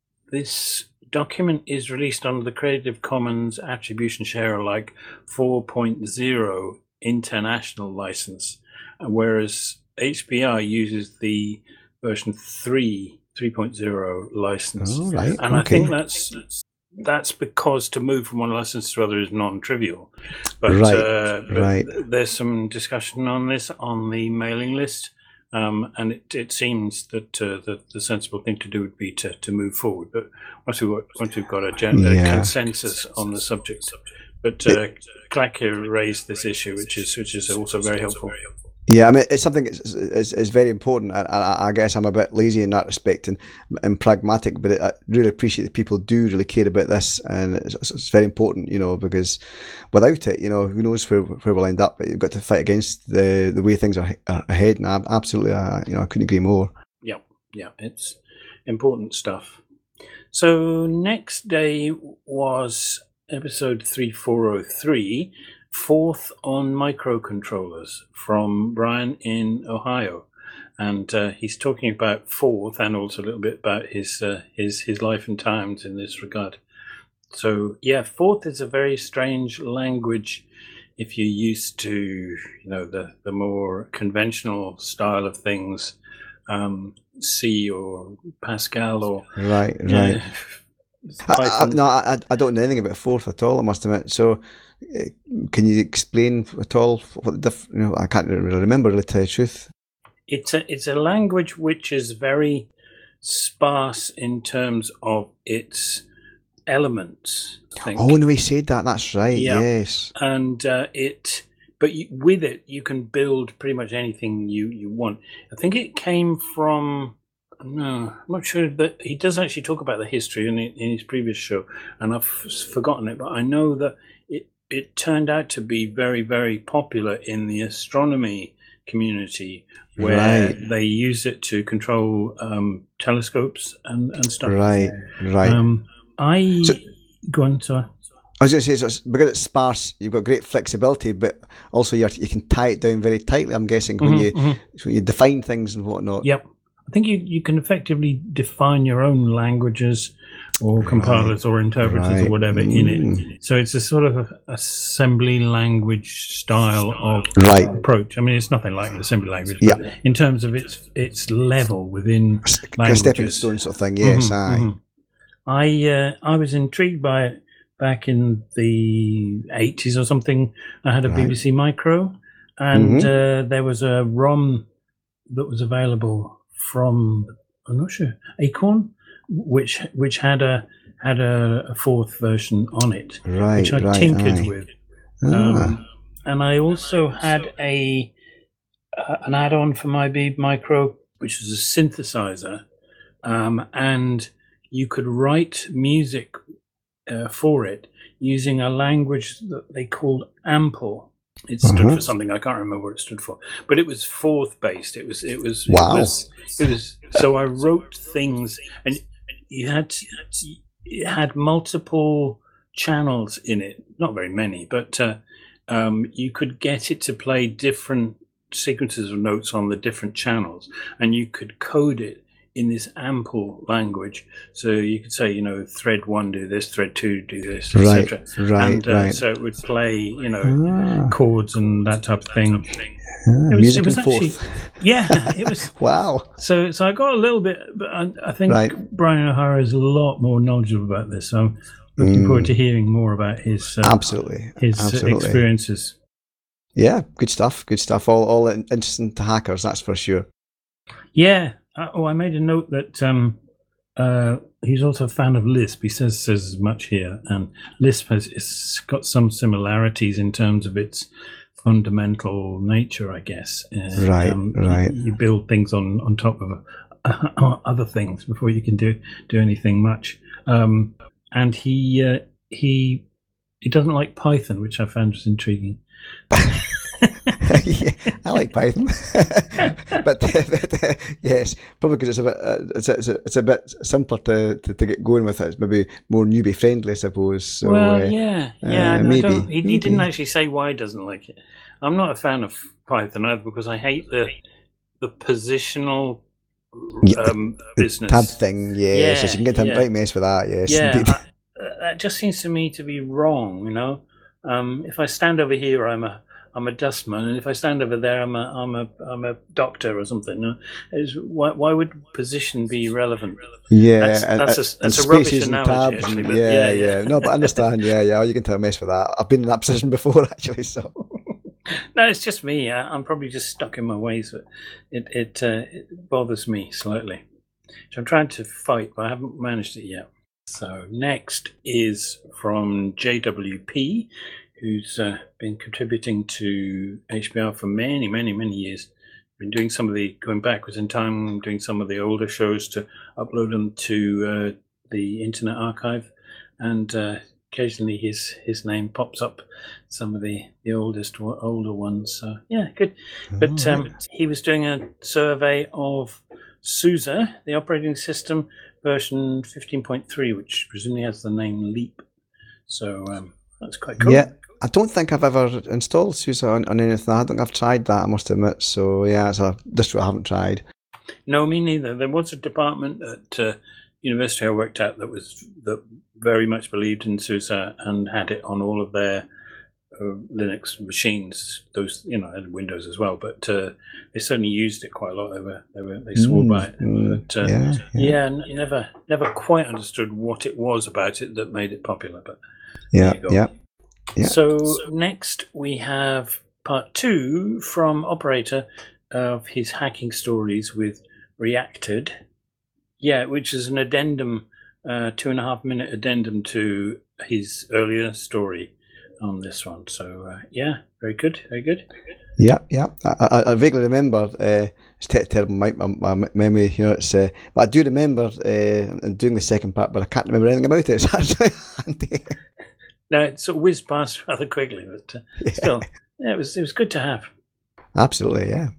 this document is released under the Creative Commons Attribution Share Alike four point oh international license, uh, whereas H P R uses the version three, three point oh license.
Oh, right.
And I
Okay.
think that's that's because to move from one license to other is non-trivial. But,
Right,
uh, but
right.
there's some discussion on this on the mailing list, um, and it, it seems that uh, the, the sensible thing to do would be to, to move forward. But once we've got, once we've got a, gen- a
Yeah.
consensus on the subject, but uh, Clacker raised this issue, which is which is also very helpful.
Yeah, I mean, it's something that's is, is very important. I, I, I guess I'm a bit lazy in that respect and, and pragmatic, but I really appreciate that people do really care about this, and it's, it's very important, you know, because without it, you know, who knows where where we'll end up. But you've got to fight against the the way things are, are ahead, and I, absolutely, uh, you know, I couldn't agree more.
Yeah, yeah, it's important stuff. So next day was episode three four oh three. Fourth on microcontrollers from Brian in Ohio, and uh, he's talking about Forth and also a little bit about his uh, his his life and times in this regard. So yeah, Forth is a very strange language if you're used to, you know, the the more conventional style of things, um, C or Pascal or
Right, right.
uh,
I, I,
Python.
no, I, I don't know anything about Forth at all, I must admit. So, uh, can you explain at all what the diff- you know, I can't really remember, to tell you the truth.
It's a it's a language which is very sparse in terms of its elements. I think.
Oh, no, he said that. That's right.
Yeah.
Yes.
and uh, it, but you, with it, you can build pretty much anything you you want. I think it came from. No, I'm not sure, but he does actually talk about the history in, in his previous show, and I've forgotten it. But I know that it it turned out to be very very popular in the astronomy community, where
Right.
they use it to control um, telescopes and, and stuff.
Right. Right.
Um, I
So-
go on, sorry.
I was going to say, so it's, because it's sparse, you've got great flexibility, but also you're, you can tie it down very tightly, I'm guessing, when
Mhm,
you
mhm.
when you define things and whatnot.
Yep. I think you, you can effectively define your own languages or compilers or interpreters
right.
or whatever in
Mm.
it. So it's a sort of assembly language style of
Right.
approach. I mean, it's nothing like assembly language,
Yeah.
but in terms of its its level within
A stepping
languages.
stone sort of thing, yes,
Mhm,
aye.
mhm. I uh, I was intrigued by it back in the eighties or something. I had a
Right.
B B C Micro, and
Mhm.
uh, there was a ROM that was available from, I'm not sure, Acorn, which which had a had a, a fourth version on it,
Right,
which I
right,
tinkered
aye.
with.
Ah,
Um, and I also had a uh, an add-on for my Beeb Micro, which was a synthesizer, um, and you could write music uh, for it using a language that they called Ample. It stood
Uh-huh.
for something I can't remember what it stood for, but it was Forth based. It was it was
Wow.
It was, it was so I wrote things, and you had it had multiple channels in it. Not very many, but uh, um, you could get it to play different sequences of notes on the different channels, and you could code it in this Ample language. So you could say, you know, thread one do this, thread two do this,
Right,
et cetera.
right,
And uh,
right.
so it would play, you know,
Ah,
chords and that type of thing.
ah,
It was,
music
it was
and
actually,
Forth.
yeah, it was.
Wow.
So, so I got a little bit, but I, I think
Right.
Brian O'Hara is a lot more knowledgeable about this. So I'm looking
Mm.
forward to hearing more about his uh,
Absolutely.
his uh,
Absolutely.
experiences.
Yeah, good stuff. Good stuff. All all interesting to hackers, that's for sure.
Yeah. Uh, oh, I made a note that um, uh, he's also a fan of Lisp. He says says as much here, and Lisp has it's got some similarities in terms of its fundamental nature, I guess. Uh,
Right,
um,
right.
You, you build things on, on top of uh, other things before you can do do anything much. Um, and he uh, he he doesn't like Python, which I found was intriguing.
Yeah, I like Python, but, but uh, yes, probably because it's a bit uh, it's, a, it's, a, it's a bit simpler to, to, to get going with it. It's maybe more newbie friendly, I suppose. So,
well,
uh,
yeah, yeah.
uh,
I,
maybe,
I don't, he, he
maybe.
didn't actually say why he doesn't like it. I'm not a fan of Python either because I hate the the positional
Yeah,
um,
the
business.
tab thing, yes,
Yeah,
yes, you can get a
yeah.
right mess with that. Yes,
Yeah,
indeed.
I, uh, that just seems to me to be wrong. You know, um, if I stand over here, I'm a I'm a dustman, and if I stand over there, I'm a I'm a I'm a doctor or something. No? Is why why would position be relevant?
Yeah,
That's
and,
that's
and-
a that's
and
a rubbish
spaces and
analogy,
tabs.
actually.
and-
But
yeah,
yeah,
yeah,
yeah.
No, but I understand. Yeah, yeah. You can tell a mess with that. I've been in that position before, actually. So
No, it's just me. I, I'm probably just stuck in my ways. But it it, uh, it bothers me slightly. So I'm trying to fight, but I haven't managed it yet. So next is from J W P, who's uh, been contributing to H P R for many, many, many years. Been doing some of the going backwards in time, doing some of the older shows to upload them to uh, the Internet Archive, and uh, occasionally his his name pops up. Some of the the oldest older ones. So yeah, good. But
Oh,
um, he was doing a survey of SUSE, the operating system version fifteen point three, which presumably has the name Leap. So um, that's quite cool.
yeah. I don't think I've ever installed SUSE on, on anything. I don't think I've tried that, I must admit. So yeah, it's a distro I haven't tried.
No, me neither. There was a department at uh, university I worked at that was that very much believed in SUSE and had it on all of their uh, Linux machines. Those, you know, and Windows as well, but uh, they certainly used it quite a lot. They were, they were, they swore
Mm,
by it.
mm,
But uh,
yeah, yeah,
yeah, n- never, never quite understood what it was about it that made it popular. But
yeah,
there you go.
yeah, yeah.
So next we have part two from Operator of his hacking stories with Reacted. Yeah, which is an addendum, uh, two and a half minute addendum to his earlier story on this one. So uh, yeah, very good, very good.
Yeah, yeah. I, I, I vaguely remember. Uh, it's ter- terrible my, my, my memory, you know. It's uh, but I do remember uh, doing the second part, but I can't remember anything about it. It's actually handy.
Now it sort of whizzed past rather quickly, but uh,
Yeah,
still, yeah, it was it was good to have.
absolutely. Yeah.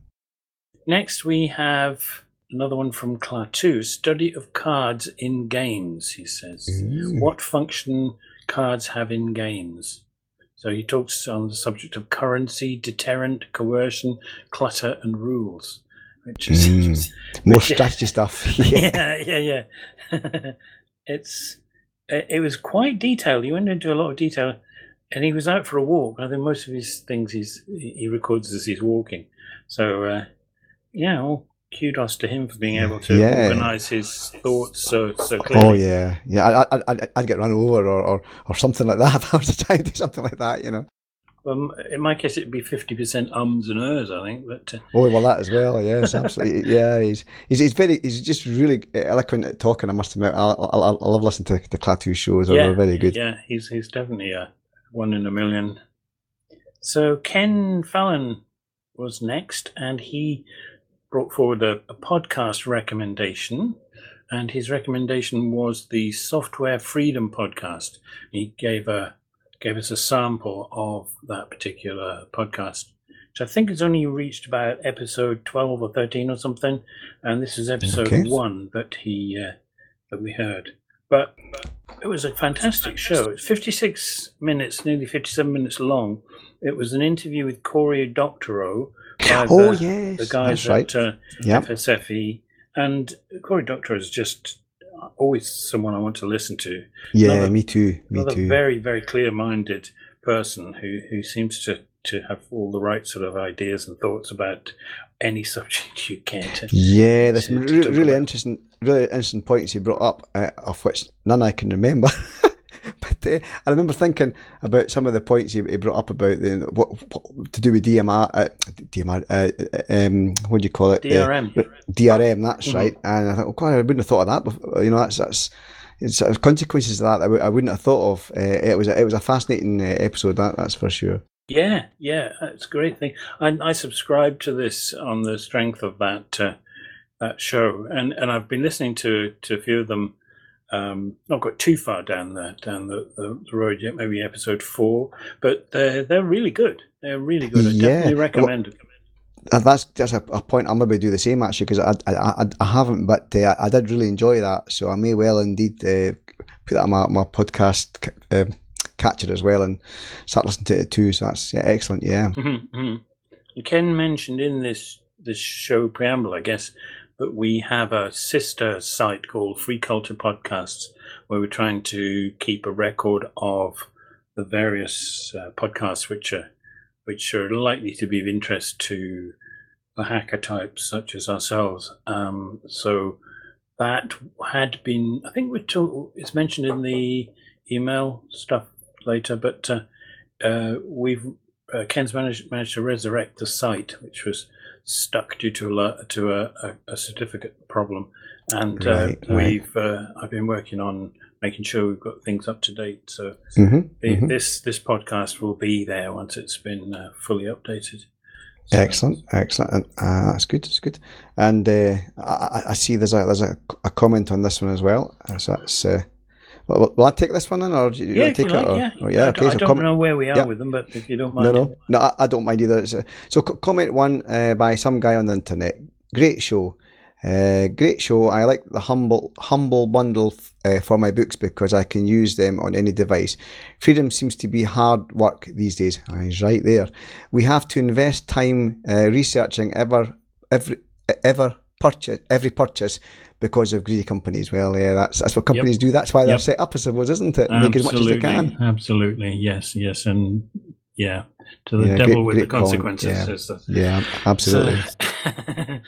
Next we have another one from Klaatu, study of cards in games. He says,
Mm.
what function cards have in games? So he talks on the subject of currency, deterrent, coercion, clutter, and rules, which is
Mm. More
which-
strategy stuff. Yeah.
yeah, yeah, yeah. It's it, it was quite detailed. He went into a lot of detail, and he was out for a walk. I think most of his things he's he records as he's walking. So uh, yeah, all kudos to him for being able to
Yeah.
organise his thoughts so so
Oh
clearly.
yeah, yeah. I, I, I, I'd get run over or, or, or something like that if I was to try and do something like that, you know.
Um, in my case, it'd be fifty percent ums and ers, I think. But uh,
Oh well, that as well. Yes, absolutely. Yeah, he's he's he's very he's just really eloquent at talking. I must admit, I I, I I love listening to the Klaatu shows. They're
yeah,
very good.
yeah, he's he's definitely a one in a million. So Ken Fallon was next, and he brought forward a, a podcast recommendation, and his recommendation was the Software Freedom podcast. He gave a gave us a sample of that particular podcast, which I think has only reached about episode twelve or thirteen or something, and this is episode
Okay.
one that he uh, that we heard. But it was a fantastic show. It's fifty-six minutes, nearly fifty-seven minutes long. It was an interview with Cory Doctorow by
Oh,
the,
yes,
the guys
that's right.
at uh,
Yep.
F S F E, and Cory Doctorow is just always someone I want to listen to.
Yeah,
Another-
me too. Me
Another
too.
very, very clear-minded person who, who seems to, to have all the right sort of ideas and thoughts about any subject you get.
Yeah, there's
to-
some
to
re-
talk
really
about.
interesting, really interesting points he brought up, uh, of which none I can remember. But uh, I remember thinking about some of the points he, he brought up about the what, what to do with D M R, uh, D M R, uh, um, what do you call it?
D R M.
Uh, D R M. That's
Mhm.
right. And I thought, oh God, I wouldn't have thought of that before. You know, that's that's. It's uh, consequences of that I, w- I wouldn't have thought of. Uh, it was a, it was a fascinating uh, episode. That that's for sure.
Yeah, yeah, that's a great thing. I, I subscribed to this on the strength of that uh, that show, and, and I've been listening to, to a few of them. Um, not got too far down the down the, the road yet, maybe episode four, but they're they're really good. They're really good. I
Yeah.
definitely recommend it.
Uh, That's that's a, a point I'll maybe do the same actually, because I, I I I haven't, but uh, I did really enjoy that. So I may well indeed uh, put that on my, my podcast ca- um, catcher as well and start listening to it too. So that's yeah, excellent. Yeah.
Mhm, mhm. Ken mentioned in this this show preamble, I guess, that we have a sister site called Free Culture Podcasts, where we're trying to keep a record of the various uh, podcasts which are which are likely to be of interest to the hacker types such as ourselves. Um, so that had been, I think we're told, it's mentioned in the email stuff later, but uh, uh, we've uh, Ken's managed managed to resurrect the site, which was stuck due to a lo- to a, a, a certificate problem, and uh,
Right, right.
we've uh, I've been working on making sure we've got things up to date. So
hmm
the,
hmm
this this podcast will be there once it's been uh, fully updated. So-
Excellent, excellent. And, uh, that's good. That's good. And uh, I, I- I see there's a there's a, a comment on this one as well. Uh, So that's. Uh, will, will I take this one then, or do you
Yeah,
want
if
to
you
take
like,
it? Or,
yeah.
or- yeah.
I,
Okay.
I
So
don't
comment.
know where we are
yeah.
with them, but if you don't
No,
mind.
no, no. I, I don't mind either. It's a, so co- comment one uh, by some guy on the internet. Great show, uh, great show. I like the humble humble bundle uh, for my books because I can use them on any device. Freedom seems to be hard work these days. Ah, he's right there. We have to invest time uh, researching ever every ever purchase every purchase because of greedy companies. Well, yeah, that's that's what companies do. That's why they're
Yep.
set up, I suppose, isn't it? Make as much as they
Absolutely,
can.
absolutely, yes, yes, and yeah, to the
Yeah,
devil
great-
with
great
the
point,
consequences.
yeah.
is the-
Yeah, absolutely.
So,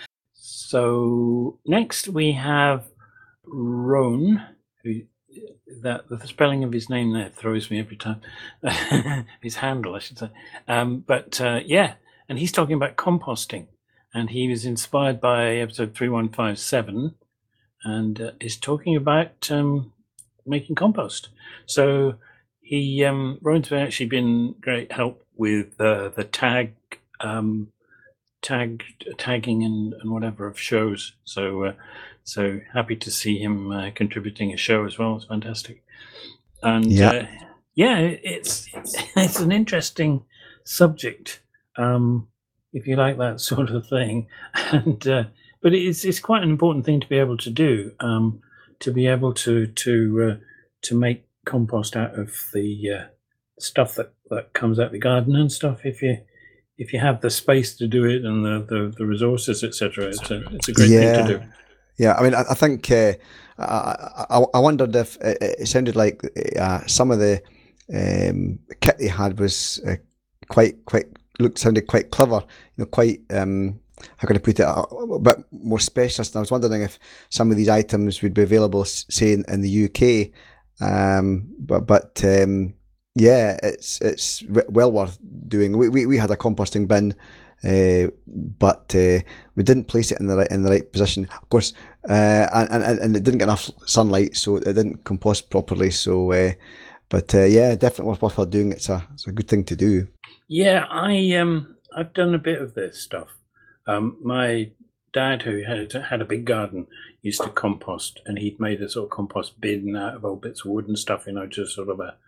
so next we have Roan, who that the spelling of his name there throws me every time. His handle, I should say. Um, but uh, yeah, and he's talking about composting, and he was inspired by episode three one five seven, and uh, is talking about um, making compost. So he um, Rowan's actually been great help with uh, the tag. Um, tag tagging and, and whatever of shows, so uh, so happy to see him uh, contributing a show as well. It's fantastic. And
Yeah.
uh, yeah, it's it's an interesting subject, um if you like that sort of thing. And uh, but it's it's quite an important thing to be able to do, um to be able to to uh, to make compost out of the uh, stuff that that comes out the garden and stuff. If you if you have the space to do it and the, the, the resources, et cetera, it's a it's a great
Yeah.
thing to do.
Yeah, I mean, I, I think uh, I, I, I wondered if it, it sounded like uh, some of the um, kit they had was uh, quite quite looked sounded quite clever. You know, quite um, how can I put it, a, a bit more specialist. And I was wondering if some of these items would be available, s- say in, in the U K. Um, but but um, yeah, it's it's w- well worth doing. We we, we had a composting bin. Uh, but uh, we didn't place it in the right in the right position, of course, uh, and, and and it didn't get enough sunlight, so it didn't compost properly. So, uh, but uh, yeah, definitely worthwhile doing. It's a it's a good thing to do.
Yeah, I um I've done a bit of this stuff. Um, my dad, who had had a big garden, used to compost, and he'd made a sort of compost bin out of old bits of wood and stuff, you know, just sort of a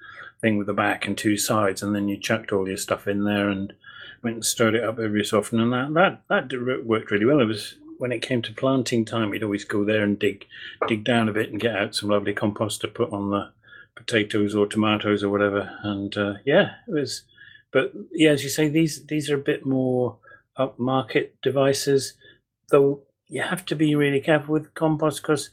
thing with the back and two sides, and then you chucked all your stuff in there and went and stirred it up every so often, and that that that did- worked really well. It was when it came to planting time, we'd always go there and dig dig down a bit and get out some lovely compost to put on the potatoes or tomatoes or whatever. And uh, yeah, it was. But yeah, as you say, these these are a bit more upmarket devices, though you have to be really careful with compost, because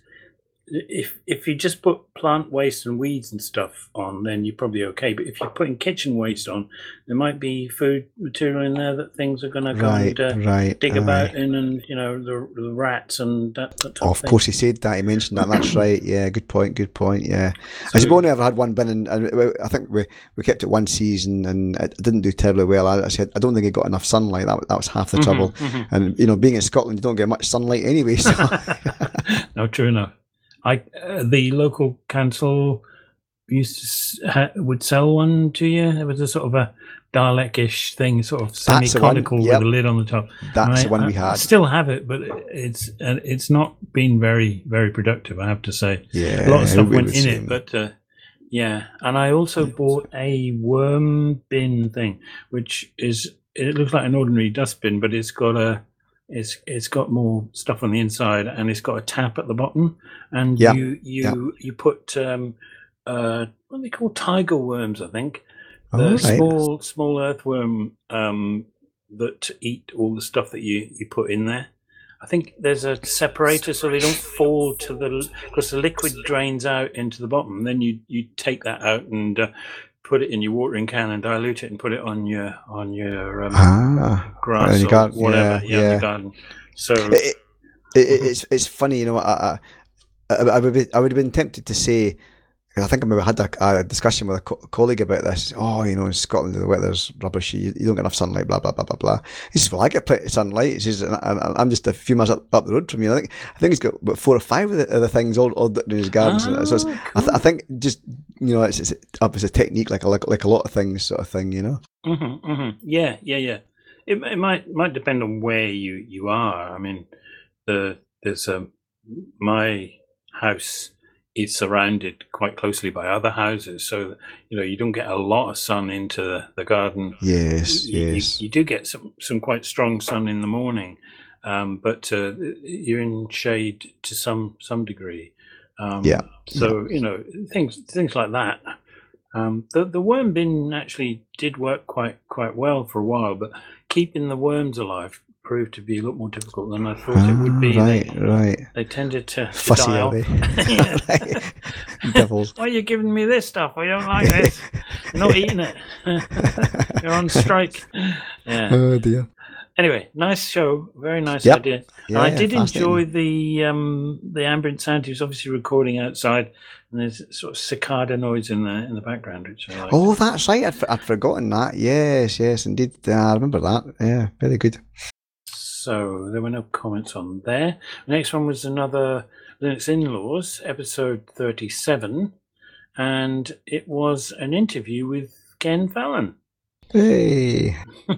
if if you just put plant waste and weeds and stuff on, then you're probably okay. But if you're putting kitchen waste on, there might be food material in there that things are going to go
Right,
and uh,
right.
dig
aye.
about in, and you know the, the rats and that. that type
Oh, of
thing.
course, he said that. He mentioned that. That's right. Yeah, good point. Good point. Yeah,
So-
as we've only ever had one bin, and, and I think we we kept it one season, and it didn't do terribly well. I, I said I don't think it got enough sunlight. That that was half the
Mhm,
trouble.
mhm.
And you know, being in Scotland, you don't get much sunlight anyway. So.
No, true enough. I uh, the local council used to s- ha, would sell one to you. It was a sort of a Dalek-ish thing, sort of
That's the one,
semi-conical
yep.
with a lid on the top.
That's
I-
the one we
I- I
had.
still have it, but it's uh, it's not been very very productive, I have to say.
Yeah,
A lot of stuff
we
went
were
in
same.
it, but uh, yeah. And I also bought a worm bin thing, which is it looks like an ordinary dustbin, but it's got a it's it's got more stuff on the inside, and it's got a tap at the bottom, and
Yeah,
you you you put um uh what are they called, tiger worms, I think.
All
The
right.
small small earthworm um that eat all the stuff that you you put in there. I think there's a separator so they don't fall to the, because the liquid drains out into the bottom. Then you you take that out and uh, put it in your watering can and dilute it and put it on your on your um,
Ah,
grass
in your
or
garden,
whatever,
yeah,
in
yeah.
the garden. So
it, it, it, it's it's funny, you know. I, I, I would be, I would have been tempted to say, 'cause I think I maybe had a, a discussion with a co- colleague about this. Oh, you know, in Scotland the weather's rubbish. You, you don't get enough sunlight. Blah blah blah blah blah. He says, "Well, I get plenty of sunlight." He says, and I, I'm just a few miles up, up the road from you. I think I think he's got about four or five of the, of the things all, all in his garden.
Ah,
so it's, I, th- I think just you know, it's, it's up as a technique, like a, like like a lot of things, sort of thing. You know.
hmm hmm yeah, yeah, yeah. It, it might might depend on where you, you are. I mean, the there's um, my house is surrounded quite closely by other houses, so you know you don't get a lot of sun into the, the garden.
Yes.
You, you-
yes.
you do get some some quite strong sun in the morning, um, but uh, you're in shade to some some degree. Um,
Yeah,
So you know things things like that. Um, the the worm bin actually did work quite quite well for a while, but keeping the worms alive proved to be a lot more difficult than I thought it would be.
Ah, right.
They,
right.
they tended to, to
Fussy
die
are
off.
they?
Yeah.
Right. Devils.
Why are you giving me this stuff? I don't like this. You're not eating it. You're on strike. Yeah.
Oh dear.
Anyway, nice show. Very nice
Yep.
idea. And
Yeah,
I did
fascinating.
enjoy the um, the ambient sound. He was obviously recording outside, and there's sort of cicada noise in the in the background, which I like.
Oh, that's right. I'd, I'd forgotten that. Yes, yes, indeed. Uh, I remember that. Yeah, very good.
So there were no comments on there. The next one was another Linux In-Laws, episode thirty-seven, and it was an interview with Ken Fallon.
Hey.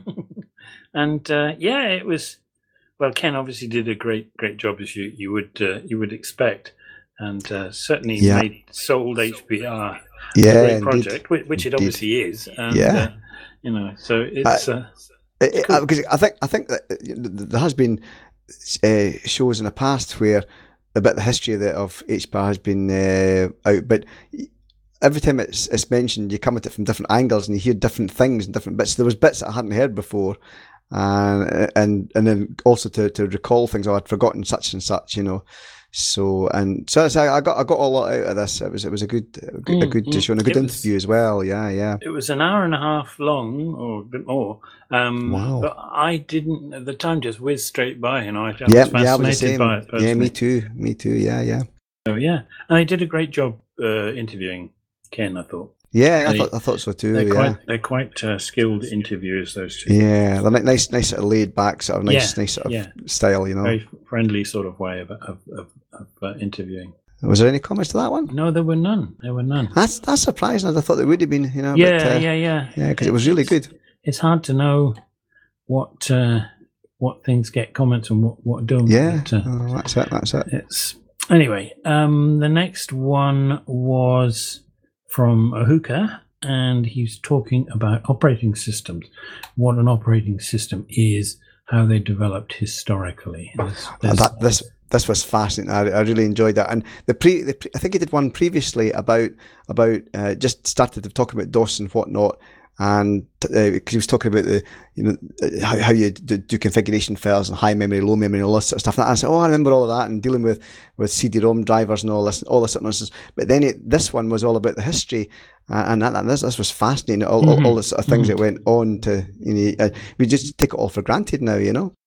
And uh, yeah, it was. Well, Ken obviously did a great, great job, as you you would uh, you would expect, and uh, certainly
Yeah.
made sold H P R
Yeah,
a great
indeed.
project, which, which it
Indeed.
obviously is. And,
Yeah.
uh, you know, so it's. Uh,
It- it-
Cool.
uh, because I think I think that uh, there has been uh, shows in the past where a bit of the history of, the, of H P R has been uh, out, but every time it's it's mentioned, you come at it from different angles and you hear different things and different bits. There was bits that I hadn't heard before, and and and then also to, to recall things. Oh, I'd forgotten such and such, you know. So and so, so I got I got a lot out of this. It was it was a good a good, a
Mm,
good
mm.
show and a good
It was-
interview as well. Yeah, yeah.
It was an hour and a half long, or a bit more. Um,
Wow.
But I didn't. The time just whizzed straight by, and I, I
Yeah,
was
yeah, I was the
fascinated
same.
by it.
Yeah,
Personally.
me too. Me too. Yeah, yeah.
So yeah, and they did a great job uh, interviewing Ken. I thought
Yeah, I
They-
thought I thought so too.
they're
Yeah,
quite they're quite uh, skilled interviewers. Those two,
yeah. They're ni- nice, nice sort of laid back, sort of nice,
Yeah,
nice sort of
yeah.
style. You know.
very friendly sort of way of of, of, of uh, interviewing.
Was there any comments to that one?
No, there were none. There were none.
That's that's surprising. I thought there would have been. You know.
Yeah,
but, uh,
yeah, yeah,
yeah, because it was really
It's-
good.
It's hard to know what uh, what things get comments and what what don't.
Yeah,
but, uh,
oh, that's it. That's it.
It's anyway. Um, the next one was from Ahuka, and he's talking about operating systems, what an operating system is, how they developed historically. There's, there's,
that, this this was fascinating. I, I really enjoyed that. And the pre, the pre I think he did one previously about about uh, just started to talk about DOS and whatnot. And uh, he was talking about the, you know, how, how you do, do configuration files and high memory, low memory, and all this sort of stuff. And I said, oh, I remember all of that, and dealing with, with C D ROM drivers and all this, all this sort of nonsense. But then it, this one was all about the history, uh, and that, this, this was fascinating. All, mm-hmm. all, all the sort of things mm-hmm. that went on to, you know, uh, we just take it all for granted now, you know.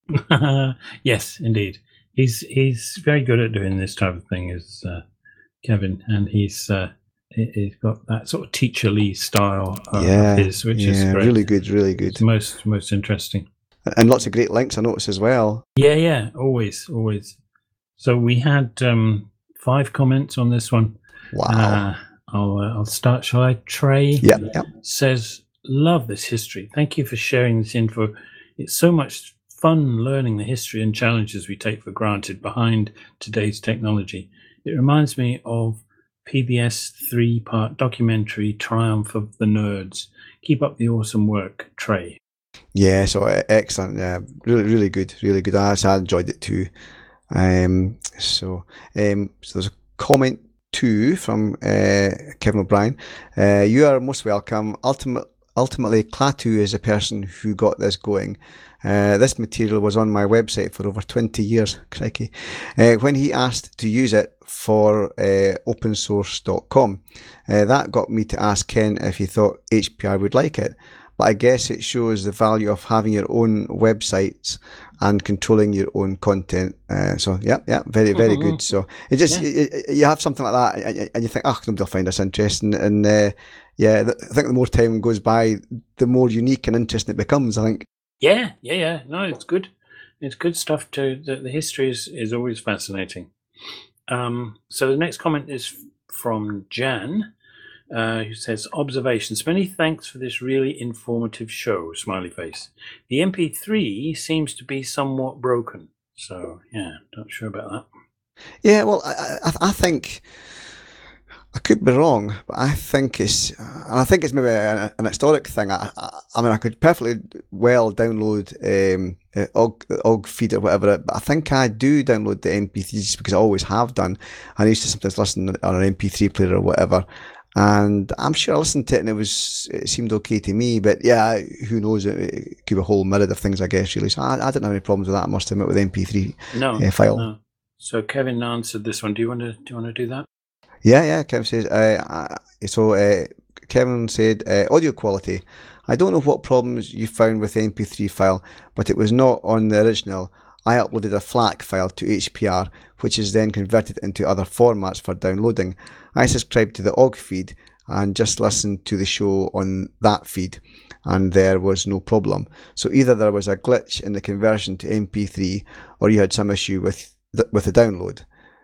Yes, indeed. He's he's very good at doing this type of thing, is uh, Kevin, and he's. Uh, He's got that sort of teacherly style of
yeah,
his, which
yeah,
is great.
really good, really good.
It's most most interesting,
and lots of great links I noticed as well.
Yeah, yeah, always, always. So we had um, five comments on this one.
Wow.
Uh, I'll uh, I'll start. Shall I? Trey
yeah, yeah.
says, "Love this history. Thank you for sharing this info. It's so much fun learning the history and challenges we take for granted behind today's technology. It reminds me of P B S three-part documentary Triumph of the Nerds. Keep up the awesome work, Trey."
Yeah, so uh, excellent. Yeah, really, really good, really good. I, I enjoyed it too. Um, so, um, so there's a comment too from uh, Kevin O'Brien. Uh, you are most welcome. Ultimate, ultimately, Klaatu is the person who got this going. Uh, this material was on my website for over twenty years, crikey, uh, when he asked to use it for uh, open source dot com. Uh, that got me to ask Ken if he thought H P R would like it. But I guess it shows the value of having your own websites and controlling your own content. Uh, so, yeah, yeah, very, very mm-hmm. good. So, it just yeah. you, you have something like that and you think, oh, nobody will find this interesting. And, uh, yeah, I think the more time goes by, the more unique and interesting it becomes, I think.
Yeah, yeah, yeah. No, it's good. It's good stuff too. The, the history is, is always fascinating. Um, so the next comment is from Jan, uh, who says, "Observations. Many thanks for this really informative show, smiley face. The M P three seems to be somewhat broken." So, yeah, not sure about that.
Yeah, well, I, I, I think... I could be wrong, but I think it's, and I think it's maybe an, an historic thing. I, I, I mean, I could perfectly well download um, the O G, the O G feed or whatever, but I think I do download the M P threes because I always have done. I used to sometimes listen on an M P three player or whatever, and I'm sure I listened to it and it was, it seemed okay to me. But yeah, who knows? It, it could be a whole myriad of things, I guess. Really, so I, I didn't have any problems with that. I must admit, with the M P three
no,
uh, file.
No. So Kevin answered this one. Do you want to? Do you want to do that?
Yeah, yeah, Kevin says, uh, so uh, Kevin said, uh, audio quality. I don't know what problems you found with the M P three file, but it was not on the original. I uploaded a FLAC file to H P R, which is then converted into other formats for downloading. I subscribed to the O G feed and just listened to the show on that feed, and there was no problem. So either there was a glitch in the conversion to M P three, or you had some issue with the, with the download.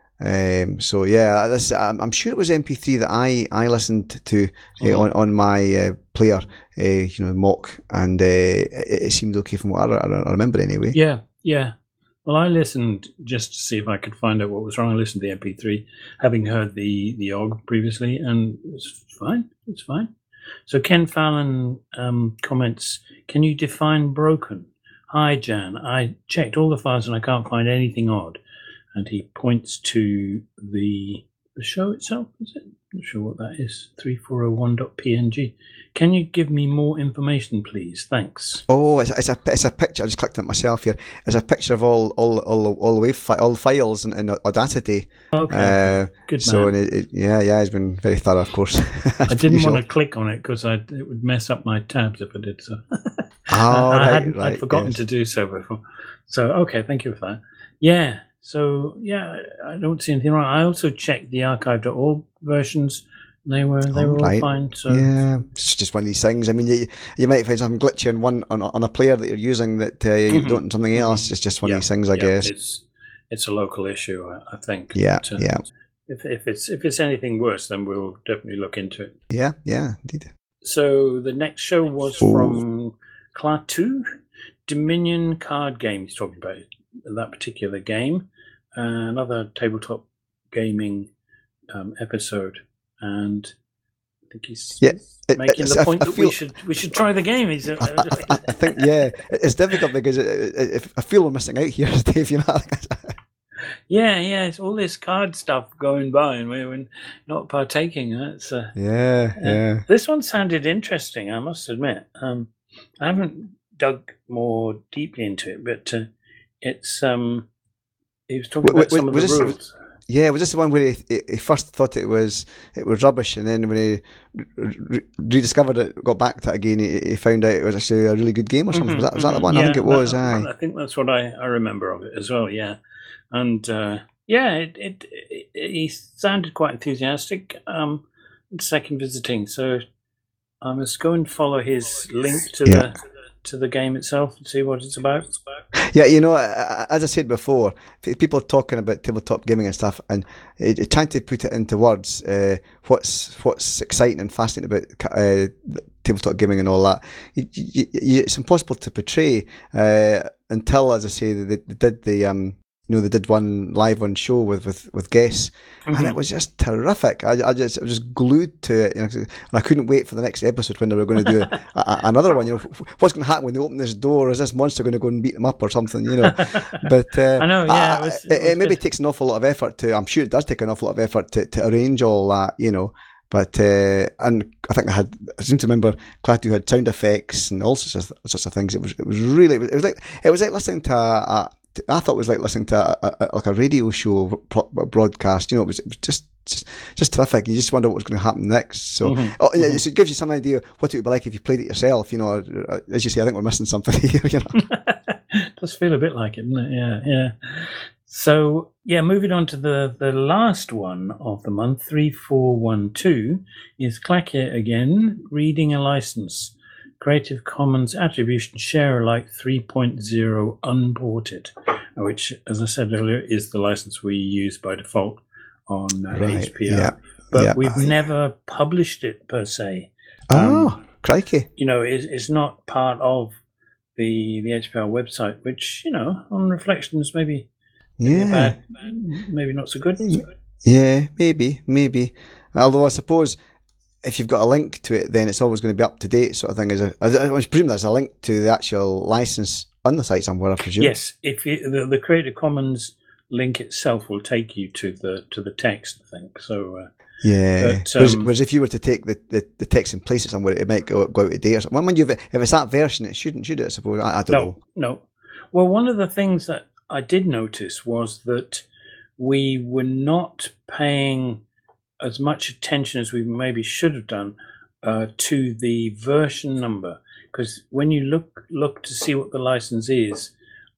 Um, so yeah, this, I'm, I'm sure it was M P three that I, I listened to uh, mm-hmm. on on my uh, player, uh, you know, mock, and uh, it, it seemed okay from what I, I remember anyway.
Yeah, yeah. Well, I listened just to see if I could find out what was wrong. I listened to the M P three, having heard the the O G previously, and it's fine. It's fine. So Ken Fallon um, comments: "Can you define broken? Hi Jan, I checked all the files and I can't find anything odd." And he points to the the show itself, is it? I'm not sure what that is. three four oh one dot p n g. Can you give me more information, please? Thanks.
Oh, it's, it's a it's a picture. I just clicked on it myself here. It's a picture of all all all all the way fi- all files in, in Audacity.
Okay, uh, good man.
So it, it, yeah, yeah, it's been very thorough, of course.
I didn't want to click on it because it would mess up my tabs if I did so.
Oh,
I,
right,
hadn't,
right,
I'd forgotten
yes.
to do so before. So okay, thank you for that. Yeah. So yeah, I don't see anything wrong. I also checked the archive dot org versions. They were they were all
right.
fine. So
yeah, it's just one of these things. I mean, you you might find something glitchy on one on, on a player that you're using that uh, you mm-hmm. don't on something else. It's just one
yeah,
of these things, I
yeah,
guess.
It's it's a local issue, I, I think.
Yeah,
but, uh,
yeah.
If if it's if it's anything worse, then we'll definitely look into it.
Yeah, yeah, indeed.
So the next show was Ooh. from Klaatu, Dominion card game. He's talking about that particular game. Uh, another tabletop gaming um, episode, and think he's
Yeah, it,
making the
I,
point
I
that
feel,
we should we should try the game. He's, uh,
I, I, I think yeah, it's difficult because it, it, I feel we're missing out here, Dave. You know.
yeah, yeah, it's all this card stuff going by, and we're not partaking. That's uh,
yeah, yeah.
Uh, this one sounded interesting, I must admit. Um, I haven't dug more deeply into it, but uh, it's um, he was talking about w- some of the
this,
rules.
Yeah, was this the one where he, he first thought it was it was rubbish, and then when he re- rediscovered it, got back to it again, he, he found out it was actually a really good game or something? Mm-hmm, was, that, was that the one? Yeah, I think it was.
That,
aye.
I think that's what I, I remember of it as well. Yeah, and uh, yeah, it, it, it he sounded quite enthusiastic. Um, second visiting, so I must go and follow his link to yeah. the to the game itself and see what it's about.
Yeah, you know, as I said before, people are talking about tabletop gaming and stuff, and trying to put it into words, uh, what's what's exciting and fascinating about uh, tabletop gaming and all that. You, you, you, it's impossible to portray uh, until, as I say, they, they did the. Um, You know, they did one live on show with with, with guests, mm-hmm. and it was just terrific. I, I just I was just glued to it, you know, and I couldn't wait for the next episode when they were going to do a, a, another one. You know, what's going to happen when they open this door? Is this monster going to go and beat them up or something? You know, but uh,
I know, yeah,
I,
it, was,
it,
it,
it maybe takes an awful lot of effort to. I'm sure it does take an awful lot of effort to, to arrange all that. You know. But uh, and I think I had I seem to remember Klaatu had sound effects and all sorts of sorts of things. It was it was really it was like it was like listening to a, a I thought it was like listening to a, a, like a radio show broadcast. You know, it was, it was just, just just terrific. You just wonder what's going to happen next. So, mm-hmm. oh, mm-hmm. so it gives you some idea what it would be like if you played it yourself. You know, as you say, I think we're missing something here. You know?
It does feel a bit like it, doesn't it? Yeah, yeah. So, yeah, moving on to the, the last one of the month, three four one two, is Clacker again, reading a license. Creative Commons Attribution Share Alike three point oh unported, which, as I said earlier, is the license we use by default on uh,
right.
H P R.
Yeah.
But
yeah.
we've never published it per se.
Oh,
um,
crikey.
You know, it, it's not part of the the H P R website, which, you know, on reflections, maybe, maybe
yeah.
bad, maybe not so good.
Yeah, maybe, maybe. Although I suppose if you've got a link to it, then it's always going to be up to date, sort of thing. Is a, I presume there's a link to the actual license on the site somewhere, I presume.
Yes, if you, the, the Creative Commons link itself will take you to the to the text, I think. So uh,
yeah,
but,
whereas,
um,
whereas if you were to take the, the, the text and place it somewhere, it might go, go out of date or something. When you, if it's that version, it shouldn't, should it? I suppose. I, I don't
no,
know.
No, well, one of the things that I did notice was that we were not paying as much attention as we maybe should have done uh, to the version number, because when you look look to see what the license is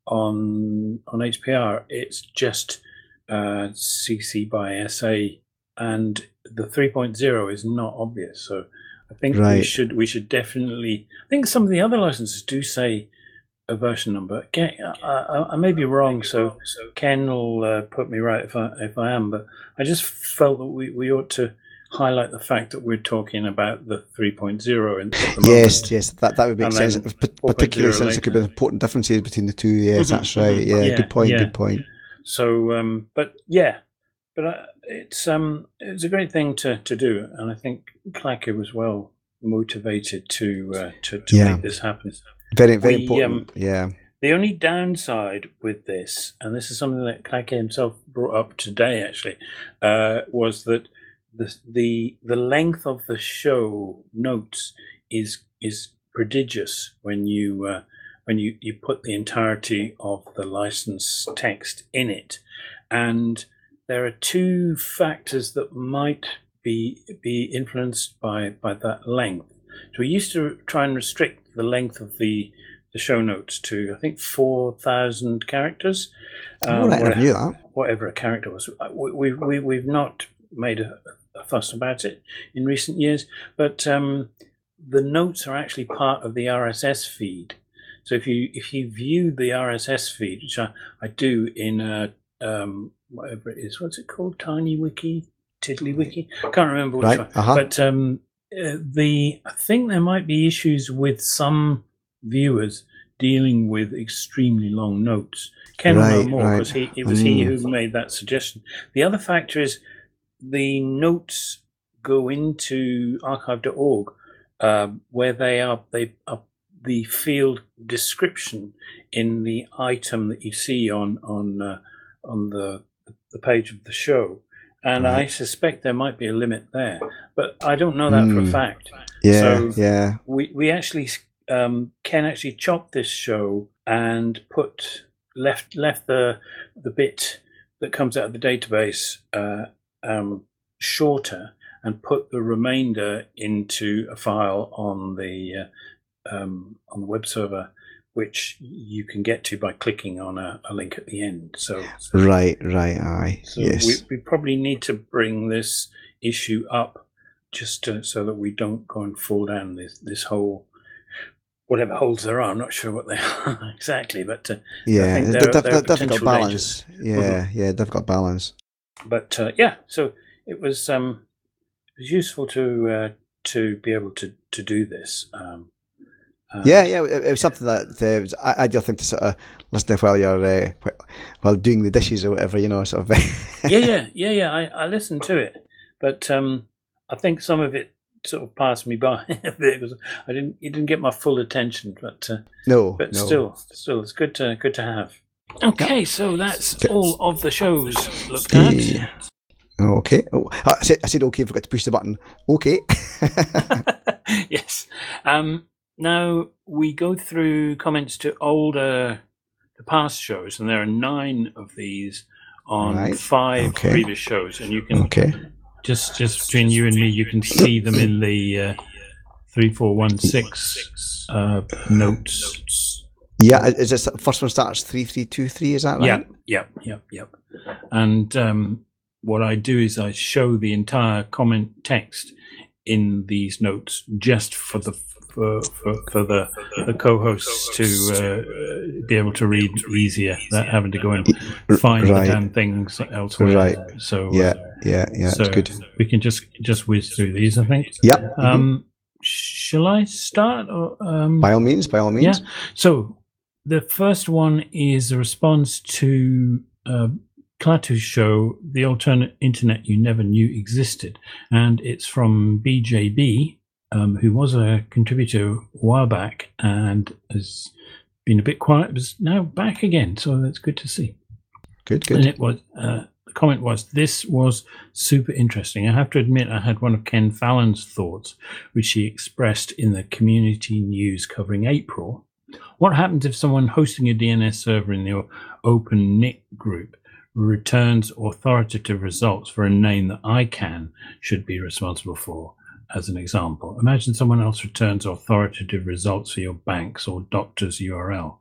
on on H P R, it's just uh, C C by S A, and the three point oh is not obvious. So I think
right.
we should we should definitely. I think some of the other licenses do say a version number. Ken, I, I may be wrong, so Ken will uh, put me right if I if I am. But I just felt that we, we ought to highlight the fact that we're talking about the three point oh. In,
yes, yes, that that would make sense. Particularly since there could be important differences between the two. Yes, mm-hmm. that's right. Yeah, yeah, good point. Yeah. Good point.
So, um, but yeah, but uh, it's um, it's a great thing to, to do, and I think Clacker was well motivated to uh, to, to
yeah.
make this happen.
Very, very
we,
important.
Um,
yeah.
The only downside with this, and this is something that Clacker himself brought up today, actually, uh, was that the the the length of the show notes is is prodigious when you uh, when you, you put the entirety of the license text in it, and there are two factors that might be be influenced by by that length. So we used to try and restrict the length of the, the show notes to, I think, four thousand characters.
Um, right, whatever, I knew that.
Whatever a character was. We, we, we've not made a, a fuss about it in recent years, but um, the notes are actually part of the R S S feed. So if you if you view the R S S feed, which I, I do in a, um, whatever it is, what's it called? TinyWiki? TiddlyWiki? I can't remember which
right.
one.
Uh-huh.
But um, uh, the I think there might be issues with some viewers dealing with extremely long notes. Ken
right,
will know more because
right.
he, it was
mm.
he who made that suggestion. The other factor is the notes go into archive dot org, uh, where they are they are the field description in the item that you see on on uh, on the the page of the show, and
Right.
I suspect there might be a limit there, but I don't know that for a
Mm.
fact.
Yeah,
So
yeah.
we we actually um, can actually chop this show and put left left the the bit that comes out of the database uh, um, shorter, and put the remainder into a file on the uh, um, on the web server, which you can get to by clicking on a, a link at the end. So,
Right, right, aye.
so
yes.
we, we probably need to bring this issue up just to, so that we don't go and fall down this this whole, whatever holes there are. I'm not sure what they are exactly, but uh,
Yeah,
I think
it's
there,
diff-
there are
diff- difficult
potential
balance.
dangers.
Yeah, yeah, difficult balance.
But uh, yeah, so it was um, it was useful to uh, to be able to to do this. Um, and-
Yeah, yeah, it, it was something that uh, was I- ideal thing to sort of listen to while you're uh, wh- while doing the dishes or whatever, you know, sort of.
yeah, yeah, yeah, yeah. I, I listened to it, but um, I think some of it sort of passed me by a bit because I didn't, you didn't get my full attention. But uh,
No,
but
no.
still, still, it's good to good to have. Okay, so that's
Okay.
all of the shows looked at.
Yeah. Okay. Oh, I said I said okay. Forgot to push the button. Okay.
Yes. Um, now we go through comments to older, the past shows, and there are nine of these on
Right.
five
Okay.
previous shows, and you can
Okay.
just just between you and me, you can see them in the uh, three four one six uh, notes.
Yeah, is this the first one starts three three two three? Is that right?
Yeah, yeah, yeah, yeah. And um, what I do is I show the entire comment text in these notes just for the for for, for the the co-hosts to uh, be able to read easier, without having to go and find
Right.
the damn things elsewhere.
Right.
So
Yeah,
uh,
yeah, yeah.
so
It's good.
we can just just whiz through these, I think.
Yeah.
Um, shall I start? Or, um,
By all means, by all means.
yeah. So the first one is a response to uh, Klaatu's show, The Alternate Internet You Never Knew Existed. And it's from B J B, um, who was a contributor a while back and has been a bit quiet, but is now back again. So that's good to see.
Good,
And
good.
it was uh, the comment was, "This was super interesting. I have to admit, I had one of Ken Fallon's thoughts, which he expressed in the community news covering April. What happens if someone hosting a D N S server in the Open N I C group returns authoritative results for a name that ICANN should be responsible for? As an example, imagine someone else returns authoritative results for your bank's or doctor's U R L."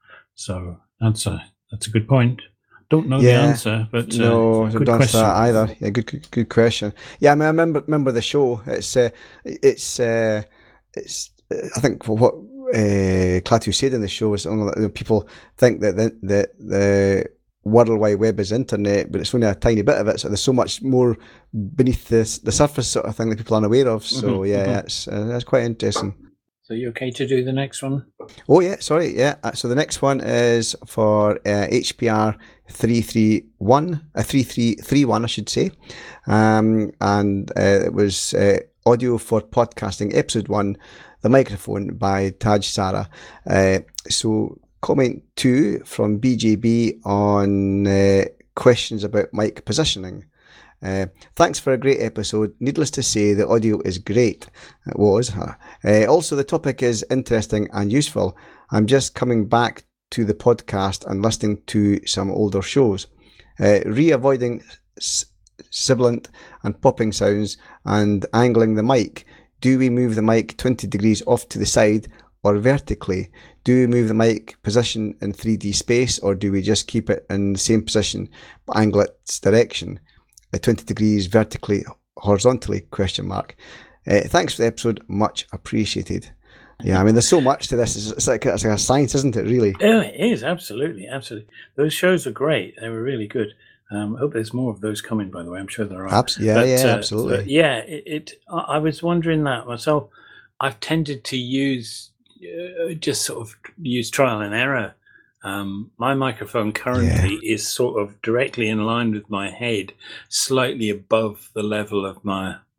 So that's a that's a good point. Don't know
Yeah.
the answer, but uh,
No, I
good
don't answer
question.
that either. Yeah, good, good, good question. Yeah, I mean, I remember remember the show. It's uh, it's uh, it's. Uh, I think for what uh, Klaatu said in the show is only that people think that the, the the World Wide Web is internet, but it's only a tiny bit of it. So there's so much more beneath the the surface sort of thing that people aren't aware of. So
Mhm,
yeah,
mhm.
it's uh, that's quite interesting.
So you okay to do the next one?
Oh yeah, sorry, yeah. Uh, So the next one is for uh, H P R three three one, uh, three three three one, I should say, um, and uh, it was uh, audio for podcasting, episode one, the microphone by Taj Sara. Uh, so comment two from B J B on uh, questions about mic positioning. Uh, thanks for a great episode. Needless to say, the audio is great. It was. Huh? Uh, also, the topic is interesting and useful. I'm just coming back to the podcast and listening to some older shows. Uh, re-avoiding s- sibilant and popping sounds and angling the mic. Do we move the mic twenty degrees off to the side or vertically? Do we move the mic position in three D space, or do we just keep it in the same position but angle its direction? twenty degrees vertically, horizontally, question mark. Uh, thanks for the episode, much appreciated. Yeah, I mean, there's so much to this. It's, it's, like, it's like a science, isn't it, really?
Oh, it is, absolutely, absolutely. Those shows are great. They were really good. Um, I hope there's more of those coming, by the way. I'm sure there are.
Abs- yeah,
But,
yeah,
uh,
absolutely.
but yeah, it, it. I I was wondering that myself. I've tended to use, uh, just sort of use trial and error. Um, my microphone currently is sort of directly in line with my head, slightly above the level of my